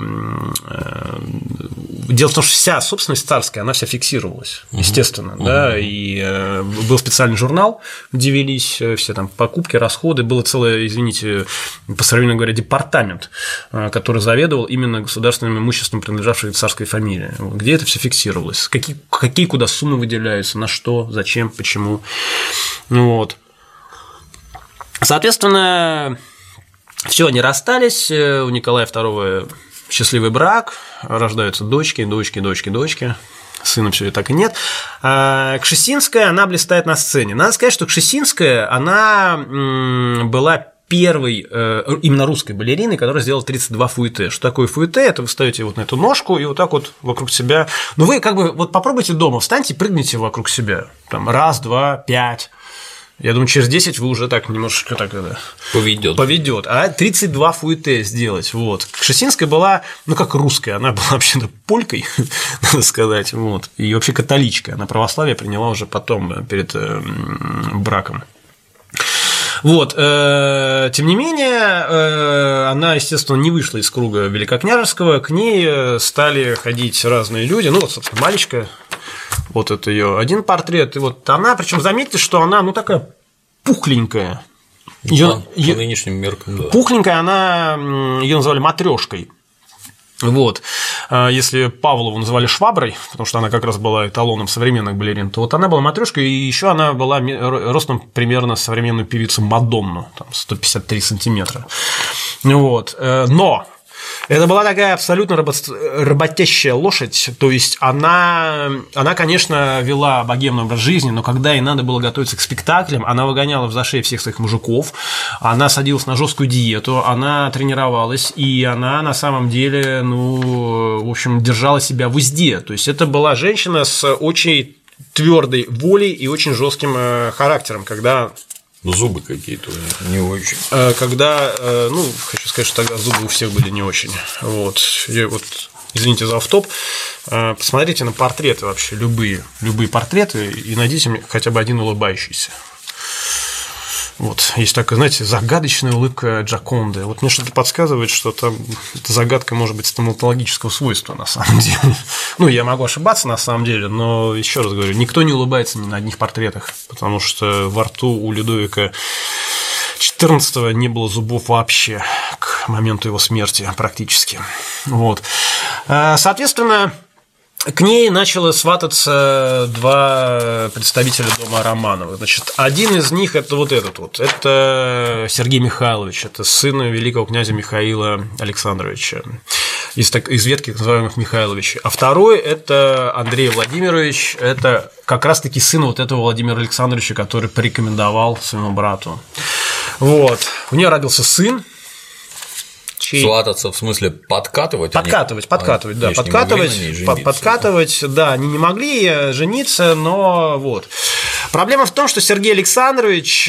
Speaker 2: в том, что вся собственность царская, она вся фиксировалась, естественно, да, и был специальный журнал, где велись все там покупки, расходы, было целое, извините, по современному говоря, департамент, который заведовал именно государственным имуществом, принадлежавшим царской фамилии, где это все фиксировалось, какие куда суммы выделяются, на что, зачем, почему, вот. Соответственно, все, они расстались, у Николая II счастливый брак, рождаются дочки, сына все и так и нет. Кшесинская, она блистает на сцене. Надо сказать, что Кшесинская, она была первой именно русской балериной, которая сделала 32 фуэте. Что такое фуэте? Это вы ставите вот на эту ножку и вот так вот вокруг себя. Ну, вы как бы вот попробуйте дома, встаньте, прыгните вокруг себя. Там, 1, 2, 5. Я думаю, через 10 вы уже так немножечко так поведет. А 32 фуэте сделать. Вот. Кшесинская была, ну, как русская, она была вообще-то полькой, надо сказать. Вот. И вообще католичка. Она православие приняла уже потом, перед браком. Вот, тем не менее, она, естественно, не вышла из круга великокняжеского, к ней стали ходить разные люди, ну, вот, собственно, Малечка, вот это ее один портрет, и вот она, причем заметьте, что она, ну, такая пухленькая.
Speaker 1: По нынешним меркам, да.
Speaker 2: Пухленькая, она, ее называли матрёшкой. Вот. Если Павлову называли шваброй, потому что она как раз была эталоном современных балерин, то вот она была матрёшкой, и еще она была ростом примерно современную певицу Мадонну, там 153 сантиметра. Вот. Но это была такая абсолютно работящая лошадь, то есть она, конечно, вела богемный образ жизни, но когда ей надо было готовиться к спектаклям, она выгоняла в зашей всех своих мужиков, она садилась на жесткую диету, она тренировалась, и она на самом деле, ну, в общем, держала себя в узде, то есть это была женщина с очень твердой волей и очень жестким характером, когда...
Speaker 1: Зубы какие-то не очень.
Speaker 2: Когда, ну, хочу сказать, что тогда зубы у всех были не очень. Вот. И вот, извините за офф-топ, посмотрите на портреты вообще, любые портреты, и найдите мне хотя бы один улыбающийся. Вот, есть такая, знаете, загадочная улыбка Джоконды. Вот мне что-то подсказывает, что там эта загадка может быть стоматологического свойства на самом деле. Ну, я могу ошибаться на самом деле, но еще раз говорю, никто не улыбается ни на одних портретах, потому что во рту у Людовика XIV не было зубов вообще к моменту его смерти практически. Вот. Соответственно, к ней начало свататься два представителя дома Романовых. Значит, один из них – это вот этот вот. Это Сергей Михайлович, это сын великого князя Михаила Александровича, из ветки называемых Михайловичей. А второй – это Андрей Владимирович, это как раз-таки сын вот этого Владимира Александровича, который порекомендовал своему брату. Вот. У нее родился сын.
Speaker 1: Свататься, в смысле, подкатывать, да,
Speaker 2: они не могли жениться, но вот. Проблема в том, что Сергей Александрович,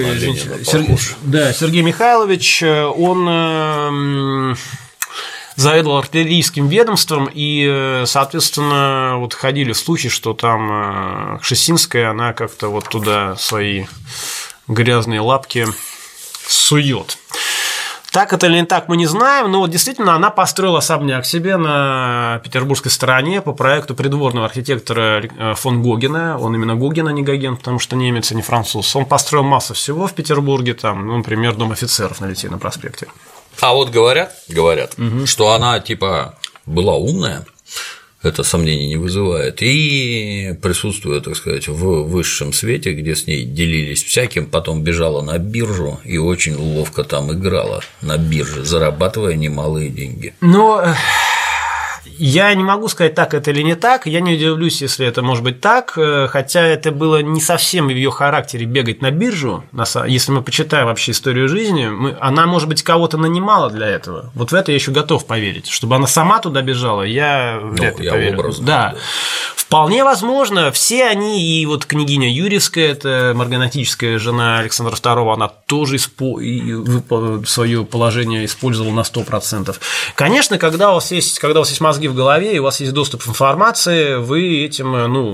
Speaker 2: Сергей Михайлович, он заведовал артиллерийским ведомством, и, соответственно, вот ходили слухи, что там Кшесинская, она как-то вот туда свои грязные лапки сует. Так это или не так, мы не знаем, но вот действительно она построила особняк себе на петербургской стороне по проекту придворного архитектора фон Гогена. Он именно Гоген, а не Гоген, потому что немец, а не француз. Он построил массу всего в Петербурге, там, ну, например, Дом офицеров на Литейном проспекте.
Speaker 1: А вот говорят, что она типа была умная. Это сомнений не вызывает, и присутствуя, так сказать, в высшем свете, где с ней делились всяким, потом бежала на биржу и очень ловко там играла на бирже, зарабатывая немалые деньги.
Speaker 2: Но я не могу сказать, так это или не так, я не удивлюсь, если это может быть так, хотя это было не совсем в ее характере бегать на биржу, если мы почитаем вообще историю жизни, она, может быть, кого-то нанимала для этого, вот в это я еще готов поверить, чтобы она сама туда бежала, я вряд ли поверю.
Speaker 1: Образно,
Speaker 2: да. Вполне возможно, все они, и вот княгиня Юрьевская, это марганатическая жена Александра II, она тоже свое положение использовала на 100%. Конечно, когда у вас есть мозги в голове, и у вас есть доступ к информации, вы этим, ну,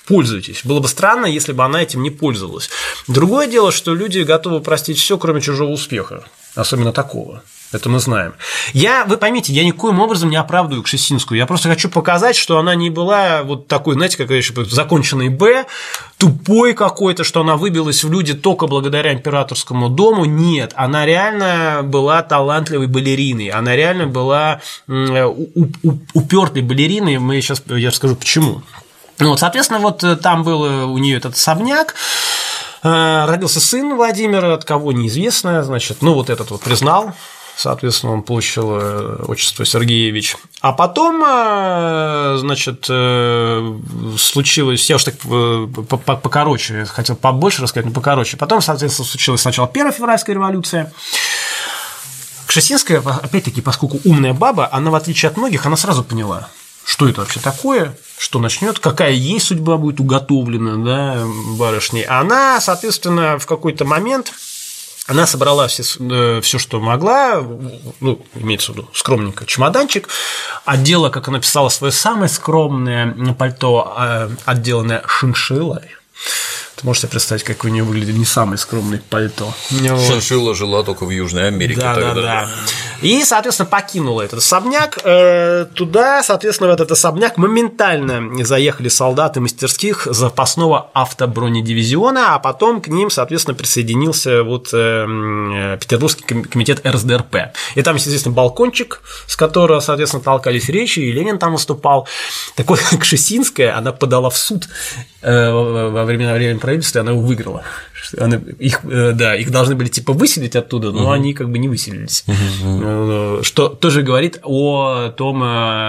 Speaker 2: пользуйтесь. Было бы странно, если бы она этим не пользовалась. Другое дело, что люди готовы простить все, кроме чужого успеха, особенно такого. Это мы знаем. Вы поймите, я никоим образом не оправдываю Кшесинскую. Я просто хочу показать, что она не была вот такой, знаете, как еще законченный Б, тупой какой-то, что она выбилась в люди только благодаря императорскому дому. Нет, она реально была талантливой балериной. Она реально была упертой балериной. Я расскажу почему. Вот, соответственно, вот там был у нее этот особняк. Родился сын Владимира, от кого неизвестно, значит, вот этот вот признал. Соответственно, он получил отчество Сергеевич. А потом, значит, случилось, я уж так покороче, хотел побольше рассказать, но покороче. Потом, соответственно, случилась сначала Первая февральская революция. Кшесинская, опять-таки, поскольку умная баба, она, в отличие от многих, она сразу поняла, что это вообще такое, что начнет, какая ей судьба будет уготовлена, да, барышней. Она, соответственно, в какой-то момент... Она собрала все, что могла, имеется в виду скромненько, чемоданчик, одела, как она писала, свое самое скромное пальто, отделанное шиншиллой. Ты можешь себе представить, как у нее выглядит не самое скромное пальто.
Speaker 1: Шиншилла жила только в Южной Америке.
Speaker 2: Да. И, соответственно, покинула этот особняк. Туда, соответственно, в этот особняк моментально заехали солдаты мастерских запасного автобронедивизиона, а потом к ним, соответственно, присоединился Петербургский комитет РСДРП. И там есть, естественно, балкончик, с которого, соответственно, толкались речи, и Ленин там выступал. Так вот, Кшесинская, она подала в суд во время правительства, она его выиграла. Их должны были типа выселить оттуда, но они как бы не выселились. Что тоже говорит о том,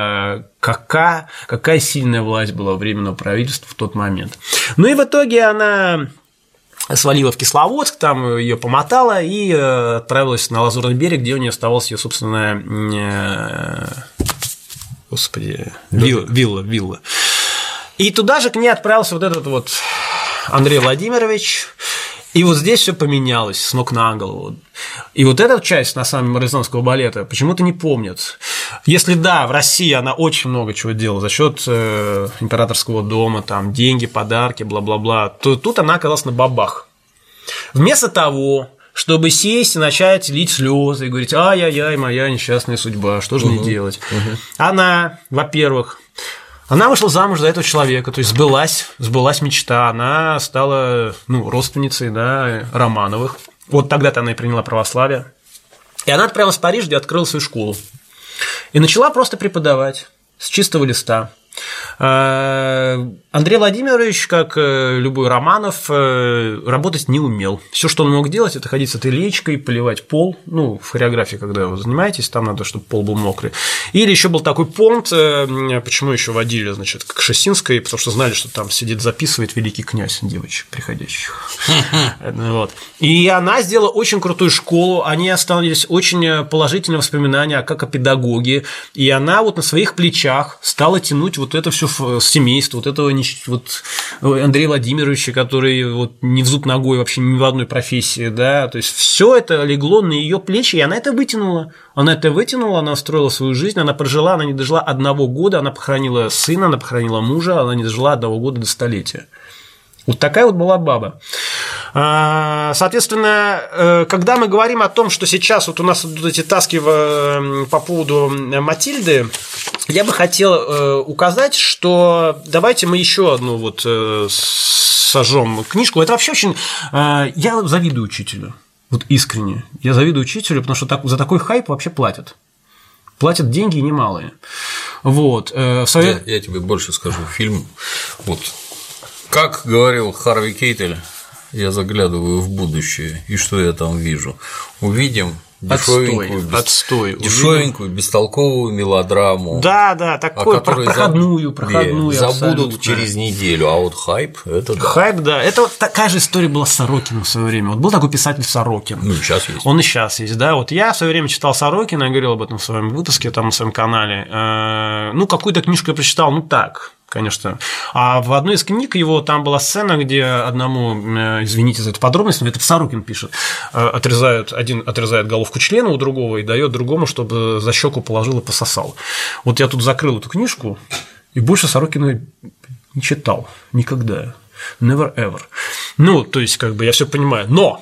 Speaker 2: какая сильная власть была у Временного правительства в тот момент. Ну и в итоге она свалила в Кисловодск, там ее помотала и отправилась на Лазурный берег, где у нее оставалась ее собственная вилла. И туда же к ней отправился вот этот вот Андрей Владимирович. И вот здесь все поменялось с ног на голову. И вот эта часть, на самом деле, Марлезонского балета почему-то не помнят. Если да, в России она очень много чего делала за счет императорского дома, там деньги, подарки, бла-бла-бла, то тут она оказалась на бабах. Вместо того, чтобы сесть и начать лить слезы и говорить: ай-яй-яй, моя несчастная судьба, что же мне делать? Она, во-первых, она вышла замуж за этого человека, то есть сбылась мечта, она стала родственницей, да, Романовых. Вот тогда-то она и приняла православие. И она отправилась в Париж, где открыла свою школу. И начала просто преподавать с чистого листа. Андрей Владимирович, как любой Романов, работать не умел. Все, что он мог делать, это ходить с этой леечкой, поливать пол. В хореографии, когда вы занимаетесь, там надо, чтобы пол был мокрый. Или еще был такой понт, почему еще водили, значит, к Кшесинской, потому что знали, что там сидит, записывает великий князь девочек приходящих. И она сделала очень крутую школу, они остановились очень положительные воспоминания, как о педагоге, и она вот на своих плечах стала тянуть вот это все семейство, вот этого Андрея Владимировича, который вот не в зуб ногой вообще ни в одной профессии, да, то есть все это легло на ее плечи, и она это вытянула. Она строила свою жизнь, она прожила, она не дожила 1 года, она похоронила сына, она похоронила мужа, она не дожила 1 года до столетия. Вот такая вот была баба. Соответственно, когда мы говорим о том, что сейчас вот у нас идут эти таски по поводу Матильды, я бы хотел указать, что давайте мы еще одну вот сожжем книжку. Это вообще очень... Я завидую учителю, вот искренне. Я завидую учителю, потому что за такой хайп вообще платят. Платят деньги немалые. Вот.
Speaker 1: Я тебе больше скажу. Фильм... Вот. Как говорил Харви Кейтель, я заглядываю в будущее, и что я там вижу? Увидим дешевенькую, бестолковую мелодраму.
Speaker 2: Да, такую проходную
Speaker 1: забудут через неделю, а вот хайп – это да.
Speaker 2: Хайп, да. Это вот такая же история была с Сорокиным в свое время. Вот был такой писатель Сорокин.
Speaker 1: Ну, и сейчас есть.
Speaker 2: Он и сейчас есть, да. Вот я в свое время читал Сорокина, я говорил об этом в своем выпуске, там на своем канале. Какую-то книжку я прочитал, так. Конечно. А в одной из книг его там была сцена, где одному, извините за эту подробность, но это Сорокин пишет, один отрезает головку члена у другого и дает другому, чтобы за щеку положил и пососал. Вот я тут закрыл эту книжку, и больше Сорокина не читал. Никогда. Never ever. Ну, то есть, как бы я все понимаю. Но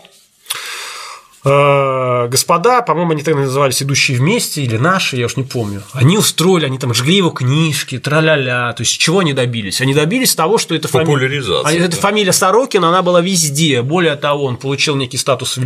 Speaker 2: господа, по-моему, они тогда назывались «Идущие вместе» или «Наши», я уж не помню. Они устроили, они там жгли его книжки, тра-ля-ля. То есть, чего они добились? Они добились того, что эта фамилия Сорокин, она была везде. Более того, он получил некий статус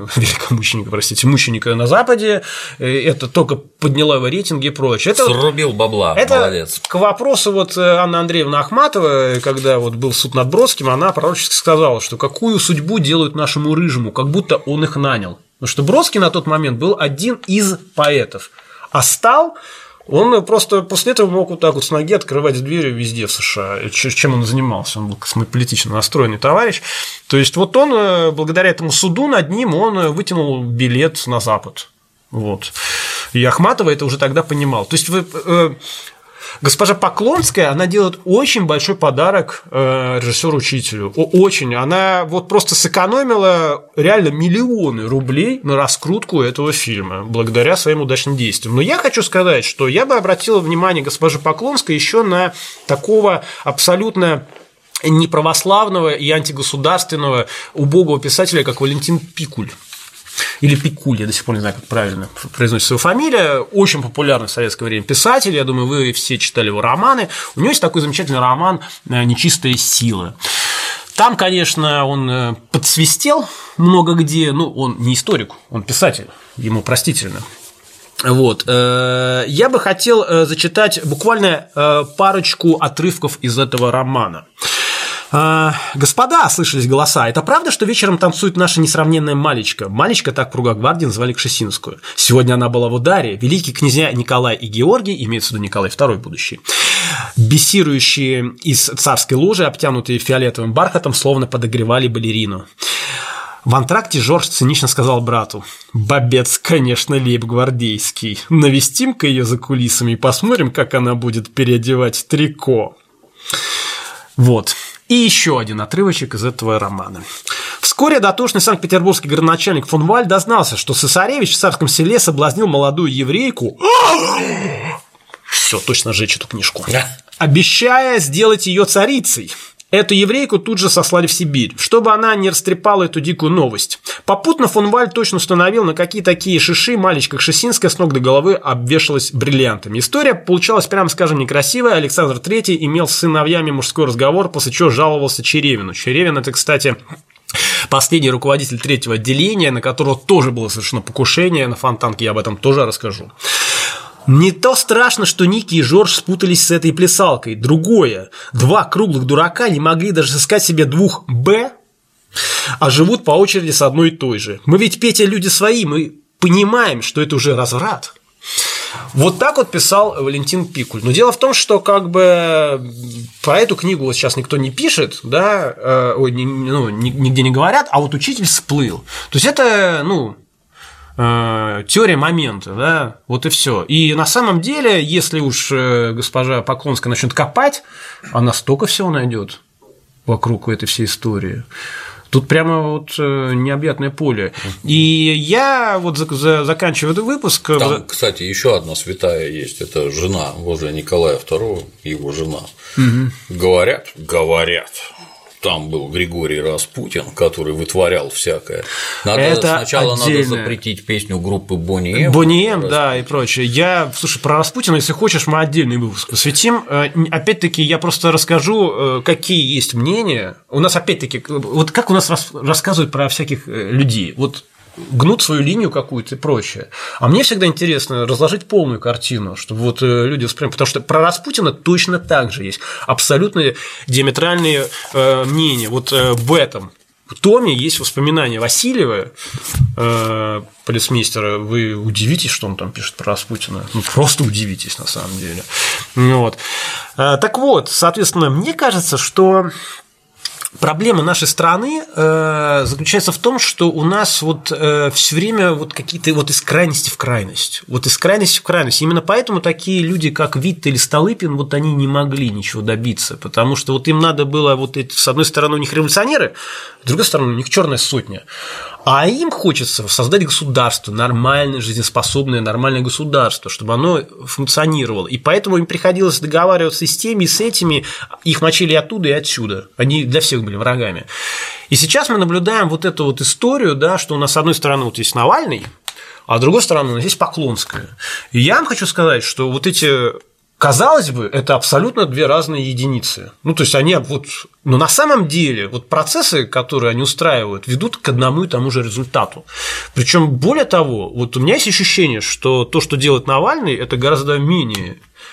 Speaker 2: мученика на Западе. Это только подняло его рейтинги и прочее.
Speaker 1: Срубил бабла, молодец.
Speaker 2: К вопросу вот Анны Андреевны Ахматовой, когда вот был суд над Бродским, она пророчески сказала, что какую судьбу делают нашему Рыжему, как будто он их нанял. Потому что Бродский на тот момент был один из поэтов. А стал, он просто после этого мог вот так вот с ноги открывать двери везде в США. Чем он занимался? Он был космополитично настроенный товарищ. То есть, вот он, благодаря этому суду над ним, он вытянул билет на Запад. Вот. И Ахматова это уже тогда понимал. То есть, госпожа Поклонская, она делает очень большой подарок режиссеру-учителю. Очень. Она вот просто сэкономила реально миллионы рублей на раскрутку этого фильма благодаря своим удачным действиям. Но я хочу сказать, что я бы обратил внимание госпожи Поклонской еще на такого абсолютно неправославного и антигосударственного убогого писателя, как Валентин Пикуль. Или Пикуль, я до сих пор не знаю, как правильно произносится его фамилия. Очень популярный в советское время писатель. Я думаю, вы все читали его романы. У него есть такой замечательный роман «Нечистая сила». Там, конечно, он подсвистел много где. Ну, он не историк, он писатель. Ему простительно. Вот. Я бы хотел зачитать буквально парочку отрывков из этого романа. «Господа», – слышались голоса, – «это правда, что вечером танцует наша несравненная Малечка?» Малечка, так в кругах гвардии называли Кшесинскую. Сегодня она была в ударе. Великие князья Николай и Георгий, имеется в виду Николай II будущий, бессирующие из царской ложи, обтянутые фиолетовым бархатом, словно подогревали балерину. В антракте Жорж цинично сказал брату: «Бобец, конечно, лейб-гвардейский. Навестим-ка ее за кулисами и посмотрим, как она будет переодевать трико». Вот. И еще один отрывочек из этого романа. Вскоре дотошный санкт-петербургский градоначальник фон Валь дознался, что цесаревич в Царском Селе соблазнил молодую еврейку. Все, точно сжечь эту книжку. Обещая сделать ее царицей. Эту еврейку тут же сослали в Сибирь, чтобы она не растрепала эту дикую новость. Попутно фон Валь точно установил, на какие такие шиши Малечка Кшесинская с ног до головы обвешалась бриллиантами. История получалась, прямо скажем, некрасивая. Александр III имел с сыновьями мужской разговор, после чего жаловался Черевину. Черевин – это, кстати, последний руководитель 3-го отделения, на которого тоже было совершено покушение на Фонтанке, я об этом тоже расскажу. Не то страшно, что Ники и Жорж спутались с этой плясалкой. Другое. 2 круглых дурака не могли даже сыскать себе 2 «Б», а живут по очереди с одной и той же. Мы ведь, Петя, люди свои, мы понимаем, что это уже разврат. Вот так вот писал Валентин Пикуль. Но дело в том, что как бы про эту книгу вот сейчас никто не пишет, да, нигде не говорят, а вот учитель всплыл. То есть это, теория момента, да, вот и все. И на самом деле, если уж госпожа Поклонская начнет копать, она столько всего найдет вокруг этой всей истории. Тут прямо вот необъятное поле. И я вот заканчиваю этот выпуск.
Speaker 1: Там, кстати, еще одна святая есть. Это жена возле Николая II, его жена. Угу. Говорят. Там был Григорий Распутин, который вытворял всякое. Сначала надо запретить песню группы Бонни Эм.
Speaker 2: Бонни Эм, да, и прочее. Слушай, про Распутина, если хочешь, мы отдельный выпуск посвятим. Опять-таки, я просто расскажу, какие есть мнения. У нас, опять-таки, вот как у нас рассказывают про всяких людей. Вот гнут свою линию какую-то и прочее. А мне всегда интересно разложить полную картину, чтобы вот люди воспринимали, потому что про Распутина точно так же есть абсолютно диаметральные мнения. Вот в этом томе есть воспоминания Васильева, полицмейстера. Вы удивитесь, что он там пишет про Распутина. Просто удивитесь, на самом деле. Вот. Так вот, соответственно, мне кажется, что проблема нашей страны заключается в том, что у нас вот все время вот какие-то вот из крайности в крайность. Вот из крайности в крайность. Именно поэтому такие люди, как Витте или Столыпин, вот они не могли ничего добиться, потому что вот им надо было, вот с одной стороны у них революционеры, с другой стороны у них черная сотня. А им хочется создать государство, нормальное, жизнеспособное, нормальное государство, чтобы оно функционировало. И поэтому им приходилось договариваться с теми, и с этими, их мочили оттуда и отсюда. Они для всех были врагами. И сейчас мы наблюдаем вот эту вот историю, да, что у нас с одной стороны вот есть Навальный, а с другой стороны у нас есть Поклонская. И я вам хочу сказать, что вот эти, казалось бы, это абсолютно две разные единицы. Ну, то есть они вот… Но на самом деле вот процессы, которые они устраивают, ведут к одному и тому же результату. Причем более того, вот у меня есть ощущение, что то, что делает Навальный, это гораздо менее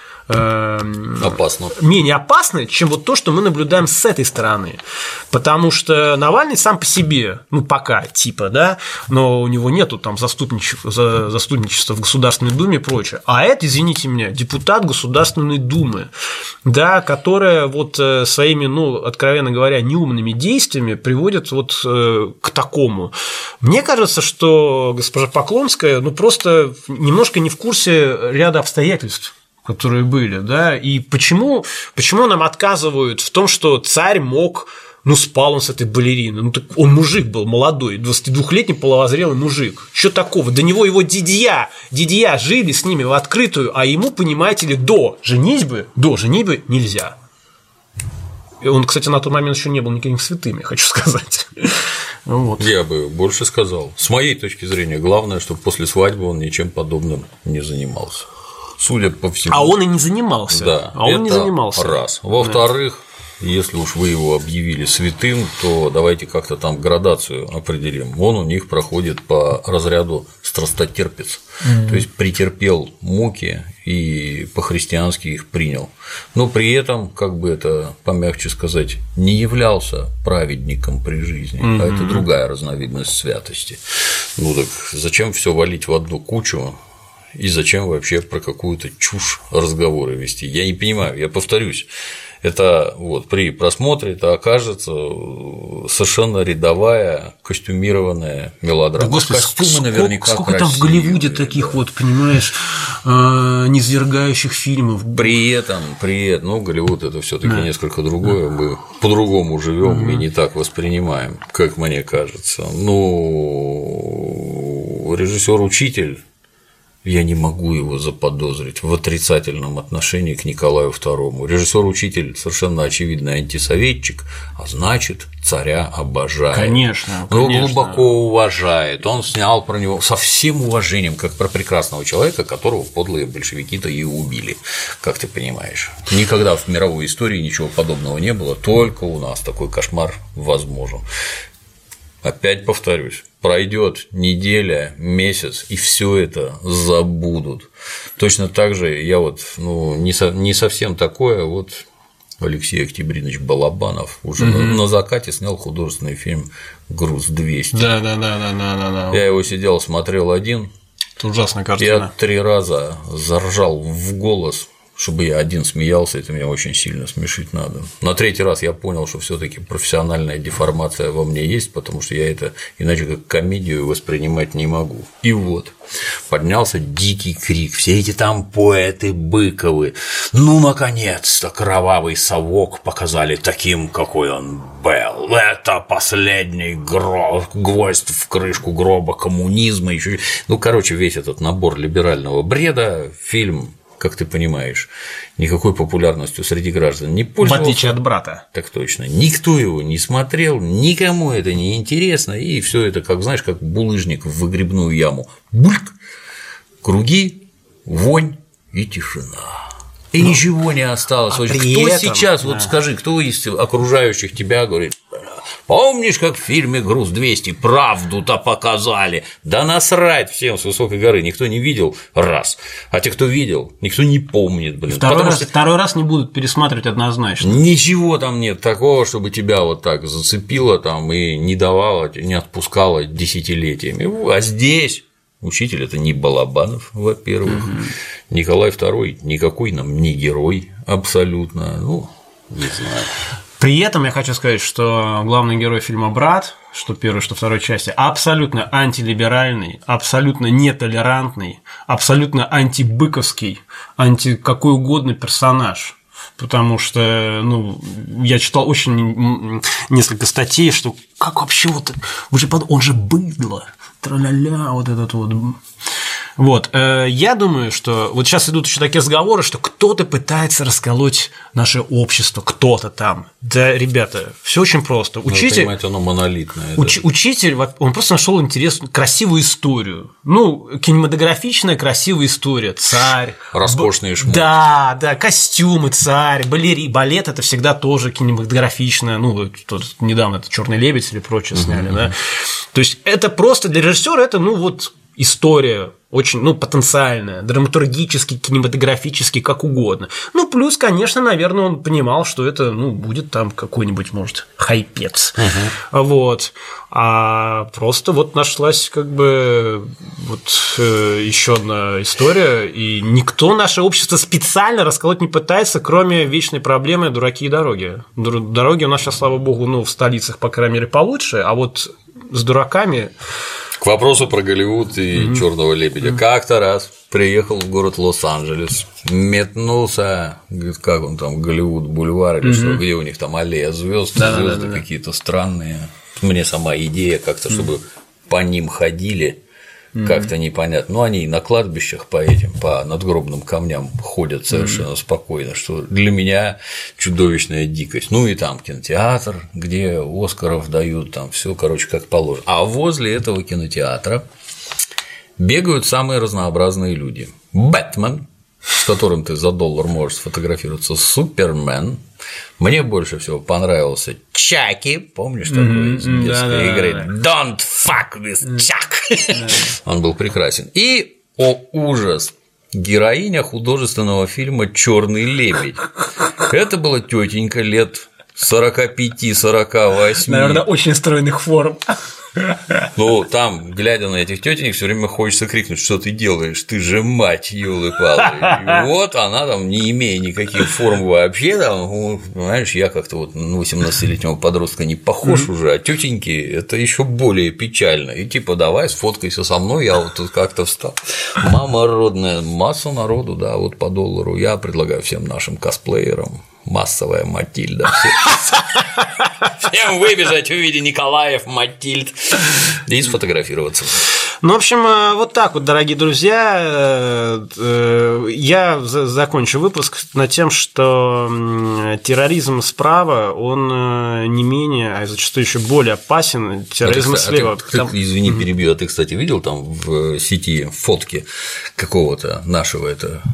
Speaker 2: опасно, чем вот то, что мы наблюдаем с этой стороны. Потому что Навальный сам по себе, ну, пока, типа, да, но у него нету там заступничества в Государственной Думе и прочее. А это, извините меня, депутат Государственной Думы, да, которая вот своими, ну, откровенно говоря, неумными действиями приводит вот к такому. Мне кажется, что госпожа Поклонская, ну, просто немножко не в курсе ряда обстоятельств, которые были, да, и почему нам отказывают в том, что царь мог, ну, спал он с этой балериной, ну, так он мужик был молодой, 22-летний половозрелый мужик, что такого, до него его дядья жили с ними в открытую, а ему, понимаете ли, до женитьбы нельзя. И он, кстати, на тот момент еще не был никаким святым, я хочу сказать. Вот.
Speaker 1: Я бы больше сказал. С моей точки зрения, главное, чтобы после свадьбы он ничем подобным не занимался. Судя по всему.
Speaker 2: А он и не занимался.
Speaker 1: Да,
Speaker 2: он не занимался.
Speaker 1: Раз. Во-вторых, если уж вы его объявили святым, то давайте как-то там градацию определим. Он у них проходит по разряду страстотерпец, то есть претерпел муки и по-христиански их принял. Но при этом, как бы это помягче сказать, не являлся праведником при жизни, а это другая разновидность святости. Ну так зачем все валить в одну кучу? И зачем вообще про какую-то чушь разговоры вести? Я не понимаю, я повторюсь, это вот при просмотре это окажется совершенно рядовая костюмированная мелодрама.
Speaker 2: Да, господи, сколько там в Голливуде таких вот, понимаешь, низвергающих фильмов.
Speaker 1: При этом, ну, Голливуд это все-таки несколько другое, мы по-другому живем и не так воспринимаем, как мне кажется. Ну, режиссер-учитель. Я не могу его заподозрить в отрицательном отношении к Николаю II. Режиссер-учитель совершенно очевидный антисоветчик, а значит, царя обожает.
Speaker 2: Конечно.
Speaker 1: Он глубоко уважает. Он снял про него со всем уважением, как про прекрасного человека, которого подлые большевики-то и убили, как ты понимаешь. Никогда в мировой истории ничего подобного не было, только у нас такой кошмар возможен. Опять повторюсь, пройдет неделя, месяц, и все это забудут. Точно так же я вот, ну, не совсем такое, вот Алексей Октябринович Балабанов уже на закате снял художественный фильм «Груз-200».
Speaker 2: Да.
Speaker 1: Я его сидел, смотрел один.
Speaker 2: Это ужасная картина.
Speaker 1: Я 3 раза заржал в голос. Чтобы я один смеялся, это меня очень сильно смешить надо. На 3-й раз я понял, что все-таки профессиональная деформация во мне есть, потому что я это иначе как комедию воспринимать не могу. И вот поднялся дикий крик, все эти там поэты Быковы, ну наконец-то кровавый совок показали таким, какой он был. Это последний гвоздь в крышку гроба коммунизма. Еще... Ну, короче, весь этот набор либерального бреда, фильм, как ты понимаешь, никакой популярностью среди граждан не пользовался.
Speaker 2: В отличие от брата.
Speaker 1: Так точно. Никто его не смотрел, никому это не интересно, и все это, как знаешь, как булыжник в выгребную яму. Бульк, круги, вонь и тишина. И ничего не осталось. Кто сейчас, вот скажи, кто из окружающих тебя говорит: помнишь, как в фильме «Груз-200» правду-то показали? Да насрать всем с высокой горы, никто не видел раз, а те, кто видел, никто не помнит, блин.
Speaker 2: Второй раз не будут пересматривать однозначно.
Speaker 1: Ничего там нет такого, чтобы тебя вот так зацепило там и не давало, не отпускало десятилетиями. А здесь учитель – это не Балабанов, во-первых, Николай II никакой нам не герой абсолютно, ну, не знаю.
Speaker 2: При этом я хочу сказать, что главный герой фильма «Брат», что первой, что второй части, абсолютно антилиберальный, абсолютно нетолерантный, абсолютно антибыковский, какой угодно персонаж. потому что, ну, я читал очень несколько статей, что как вообще вот, он же быдло, тра-ля-ля, вот этот вот. Вот, я думаю, что вот сейчас идут еще такие разговоры, что кто-то пытается расколоть наше общество, кто-то там. Да, ребята, все очень просто. Учитель,
Speaker 1: понимаете, оно монолитное.
Speaker 2: Учитель, он просто нашел интересную, красивую историю. Ну, кинематографичная, красивая история. Царь.
Speaker 1: Роскошные шмотки.
Speaker 2: Да, костюмы, царь, балет – это всегда тоже кинематографичное. Ну, тут недавно это «Черный лебедь» или прочее сняли, да. То есть это просто для режиссера это, ну, вот история очень, ну, потенциальная, драматургически, кинематографически, как угодно. Ну, плюс, конечно, наверное, он понимал, что это, ну, будет там какой-нибудь, может, хайпец. Вот. А просто вот нашлась как бы вот еще одна история, и никто наше общество специально расколоть не пытается, кроме вечной проблемы дураки и дороги. Дороги у нас сейчас, слава богу, ну, в столицах, по крайней мере, получше, а вот с дураками.
Speaker 1: К вопросу про Голливуд и Черного лебедя. Как-то раз приехал в город Лос-Анджелес, метнулся, говорит, как он там, Голливуд, бульвар или что, где у них там аллея звезд, звезды какие-то странные. Мне сама идея как-то, чтобы по ним ходили, как-то непонятно. Но они на кладбищах по надгробным камням ходят совершенно спокойно, что для меня чудовищная дикость. Ну и там кинотеатр, где Оскаров дают, там все, короче, как положено. А возле этого кинотеатра бегают самые разнообразные люди. Бэтмен, с которым ты за $1 можешь сфотографироваться, Супермен. Мне больше всего понравился Чаки, помнишь такой из детской игры? Don't fuck with Chuck. Он был прекрасен. И, о ужас, героиня художественного фильма «Черный лебедь». Это была тетенька лет 45-48.
Speaker 2: Наверное, очень стройных форм.
Speaker 1: Ну, там, глядя на этих тетенек, все время хочется крикнуть, что ты делаешь, ты же мать, ёлы-палы. И вот она там, не имея никаких форм вообще, там, знаешь, я как-то вот на 18-летнего подростка не похож уже, а тетеньки это еще более печально. И типа давай сфоткайся со мной, я вот тут как-то встал. Мама родная, масса народу, да, вот по $1. Я предлагаю всем нашим косплеерам. Массовая Матильда. Всем выбежать, увидя Николаев, Матильд и сфотографироваться.
Speaker 2: Ну, в общем, вот так вот, дорогие друзья, я закончу выпуск над тем, что терроризм справа, он не менее, а зачастую еще более опасен терроризма слева.
Speaker 1: Извини, перебью, а ты, кстати, видел там в сети фотки какого-то нашего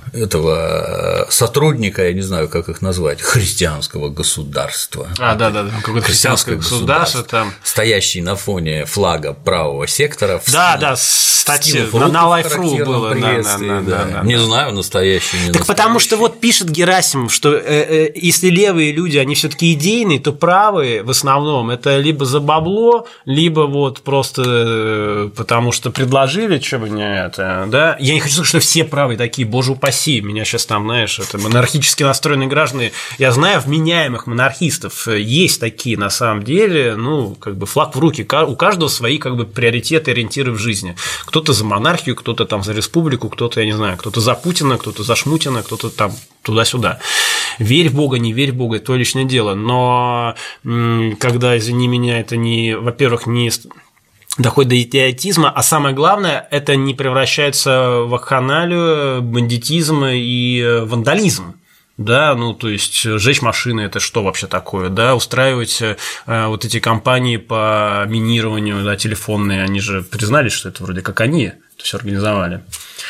Speaker 1: этого сотрудника, я не знаю, как их назвать, христианского государства.
Speaker 2: Да, какое-то христианское государство там.
Speaker 1: Стоящий на фоне флага правого сектора.
Speaker 2: Да, кстати, на Life.ru было.
Speaker 1: Не знаю, настоящий, не настоящий.
Speaker 2: Так потому что вот пишет Герасимов, что если левые люди, они все-таки идейные, то правые в основном это либо за бабло, либо вот просто потому что предложили, что бы не это, да. Я не хочу сказать, что все правые такие, боже упаси, меня сейчас там, знаешь, это монархически настроенные граждане. Я знаю вменяемых монархистов, есть такие на самом деле, ну, как бы флаг в руки, у каждого свои как бы приоритеты, ориентиры в жизни. Кто-то за монархию, кто-то там за республику, кто-то, я не знаю, кто-то за Путина, кто-то за Шмутина, кто-то там туда-сюда. Верь в Бога, не верь в Бога – это твое личное дело, но когда, извини меня, это не, во-первых, не доходит до идиотизма, а самое главное, это не превращается в вакханалию, бандитизм и вандализм. Да, ну, то есть, сжечь машины – это что вообще такое, да, устраивать вот эти кампании по минированию, да, телефонные, они же признались, что это вроде как они это все организовали.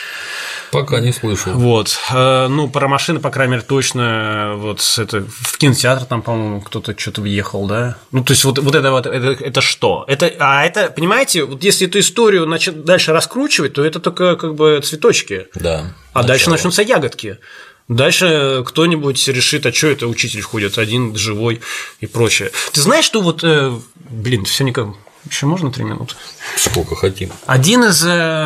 Speaker 1: Пока не слышал.
Speaker 2: Вот, ну, про машины, по крайней мере, точно, вот это в кинотеатр там, по-моему, кто-то что-то въехал, да, ну, то есть, вот это что? Это, понимаете, вот если эту историю дальше раскручивать, то это только как бы цветочки,
Speaker 1: да,
Speaker 2: а дальше начнутся ягодки. Дальше кто-нибудь решит, а что это учитель ходит один, живой и прочее. Ты знаешь, что вот, все никак. Еще можно 3 минуты?
Speaker 1: Сколько хотим.
Speaker 2: Один из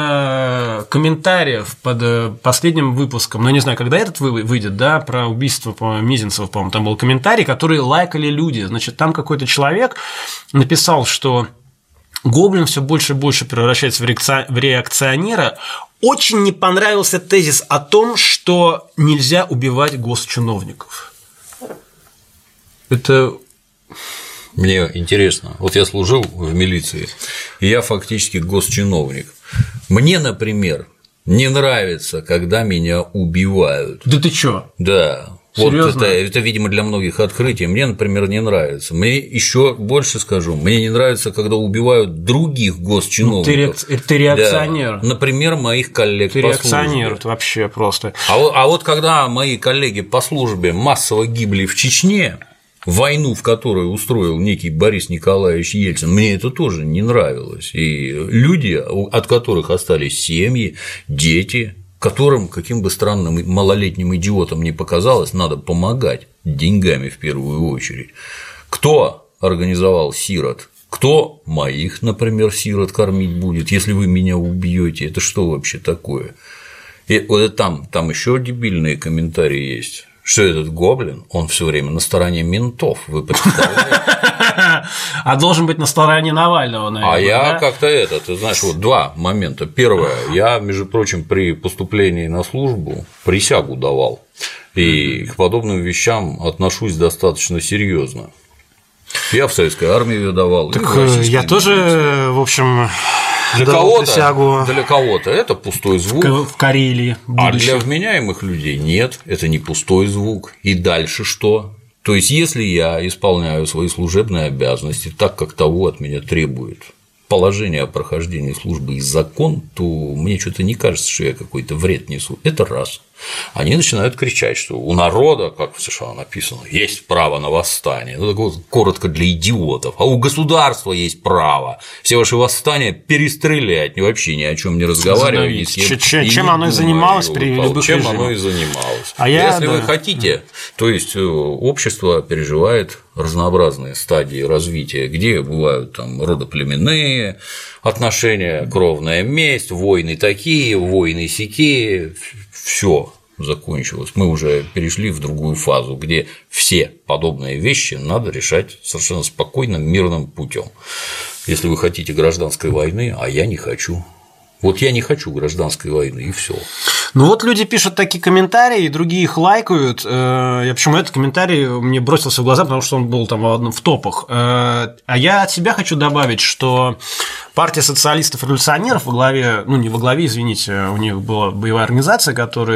Speaker 2: комментариев под последним выпуском, ну, я не знаю, когда этот выйдет, да, про убийство, по-моему, Мизинцева, по-моему, там был комментарий, который лайкали люди. Значит, там какой-то человек написал, что Гоблин все больше и больше превращается в реакционера. Очень не понравился тезис о том, что нельзя убивать госчиновников. Это…
Speaker 1: Мне интересно, вот я служил в милиции, и я фактически госчиновник. Мне, например, не нравится, когда меня убивают.
Speaker 2: Да ты чё?
Speaker 1: Да.
Speaker 2: Серьёзно?
Speaker 1: Вот это, видимо, для многих открытие. Мне, например, не нравится. Мне еще больше скажу, мне не нравится, когда убивают других госчиновников.
Speaker 2: Ты реакционер.
Speaker 1: Да. Например, моих коллег
Speaker 2: ты
Speaker 1: по
Speaker 2: реакционер,
Speaker 1: службе.
Speaker 2: Ты вообще просто.
Speaker 1: А вот когда мои коллеги по службе массово гибли в Чечне, войну, в которую устроил некий Борис Николаевич Ельцин, мне это тоже не нравилось. И люди, от которых остались семьи, дети, которым, каким бы странным малолетним идиотом ни показалось, надо помогать деньгами в первую очередь. Кто организовал сирот? Кто моих, например, сирот кормить будет, если вы меня убьете? Это что вообще такое? И вот там еще дебильные комментарии есть. Что этот гоблин, он все время на стороне ментов, вы представляете?
Speaker 2: А должен быть на стороне Навального, наверное.
Speaker 1: А я как-то ты знаешь, вот два момента. Первое, я, между прочим, при поступлении на службу присягу давал, и к подобным вещам отношусь достаточно серьезно. Я в советской армии ее давал.
Speaker 2: Так я тоже, в общем…
Speaker 1: Для кого-то это пустой звук.
Speaker 2: В Карелии.
Speaker 1: А для вменяемых людей нет, это не пустой звук. И дальше что? То есть, если я исполняю свои служебные обязанности так, как того от меня требует положение о прохождении службы и закон, то мне что-то не кажется, что я какой-то вред несу. Это раз. Они начинают кричать, что у народа, как в США написано, есть право на восстание. Ну, так вот, коротко для идиотов. А у государства есть право все ваши восстания перестрелять, вообще ни о чем не разговаривая.
Speaker 2: Чем оно и занималось при любых режимах.
Speaker 1: Чем оно и занималось. Если вы хотите, то есть общество переживает разнообразные стадии развития, где бывают там родоплеменные отношения, кровная месть, войны такие, войны сякие, все закончилось. Мы уже перешли в другую фазу, где все подобные вещи надо решать совершенно спокойным, мирным путем. Если вы хотите гражданской войны, а я не хочу. Вот я не хочу гражданской войны, и все.
Speaker 2: Ну вот люди пишут такие комментарии, другие их лайкают. Я почему этот комментарий мне бросился в глаза, потому что он был там в топах. А я от себя хочу добавить, что партия социалистов-революционеров во главе, ну не во главе, извините, у них была боевая организация,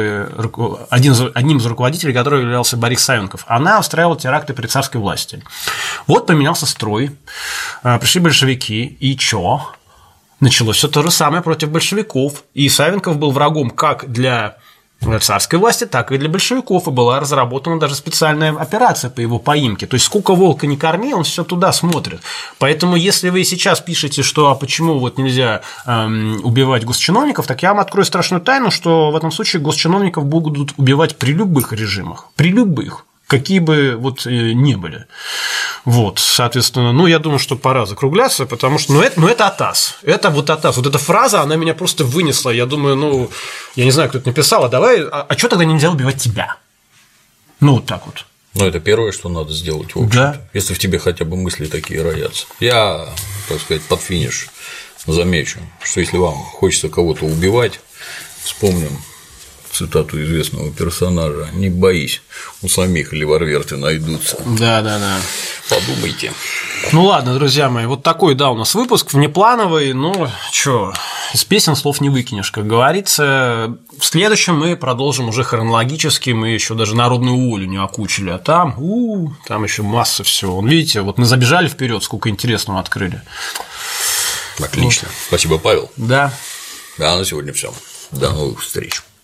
Speaker 2: одним из руководителей которой являлся Борис Савенков, она устраивала теракты при царской власти. Вот поменялся строй, пришли большевики, и чё? Началось все то же самое против большевиков, и Савенков был врагом как для царской власти, так и для большевиков, и была разработана даже специальная операция по его поимке. То есть сколько волка не корми, он все туда смотрит. Поэтому, если вы сейчас пишете, что а почему вот нельзя убивать госчиновников, так я вам открою страшную тайну, что в этом случае госчиновников будут убивать при любых режимах, при любых, какие бы вот ни были. Вот, соответственно, ну, я думаю, что пора закругляться, потому что, это АТАС, это вот АТАС, вот эта фраза, она меня просто вынесла, я думаю, я не знаю, кто это написал, а что тогда нельзя убивать тебя? Ну, вот так вот.
Speaker 1: Ну, это первое, что надо сделать, в общем-то, да. Если в тебе хотя бы мысли такие роятся. Я, так сказать, под финиш замечу, что если вам хочется кого-то убивать, вспомним цитату известного персонажа: «Не боись, у самих револьверы найдутся».
Speaker 2: Да.
Speaker 1: Подумайте.
Speaker 2: Ну ладно, друзья мои, вот такой, да, у нас выпуск внеплановый, ну, чё, из песен слов не выкинешь, как говорится. В следующем мы продолжим уже хронологически, мы еще даже народную волю не окучили, а там еще масса всего. Вон, видите, вот мы забежали вперед, сколько интересного открыли.
Speaker 1: Отлично. Вот. Спасибо, Павел.
Speaker 2: Да.
Speaker 1: Да, на сегодня все. До новых встреч.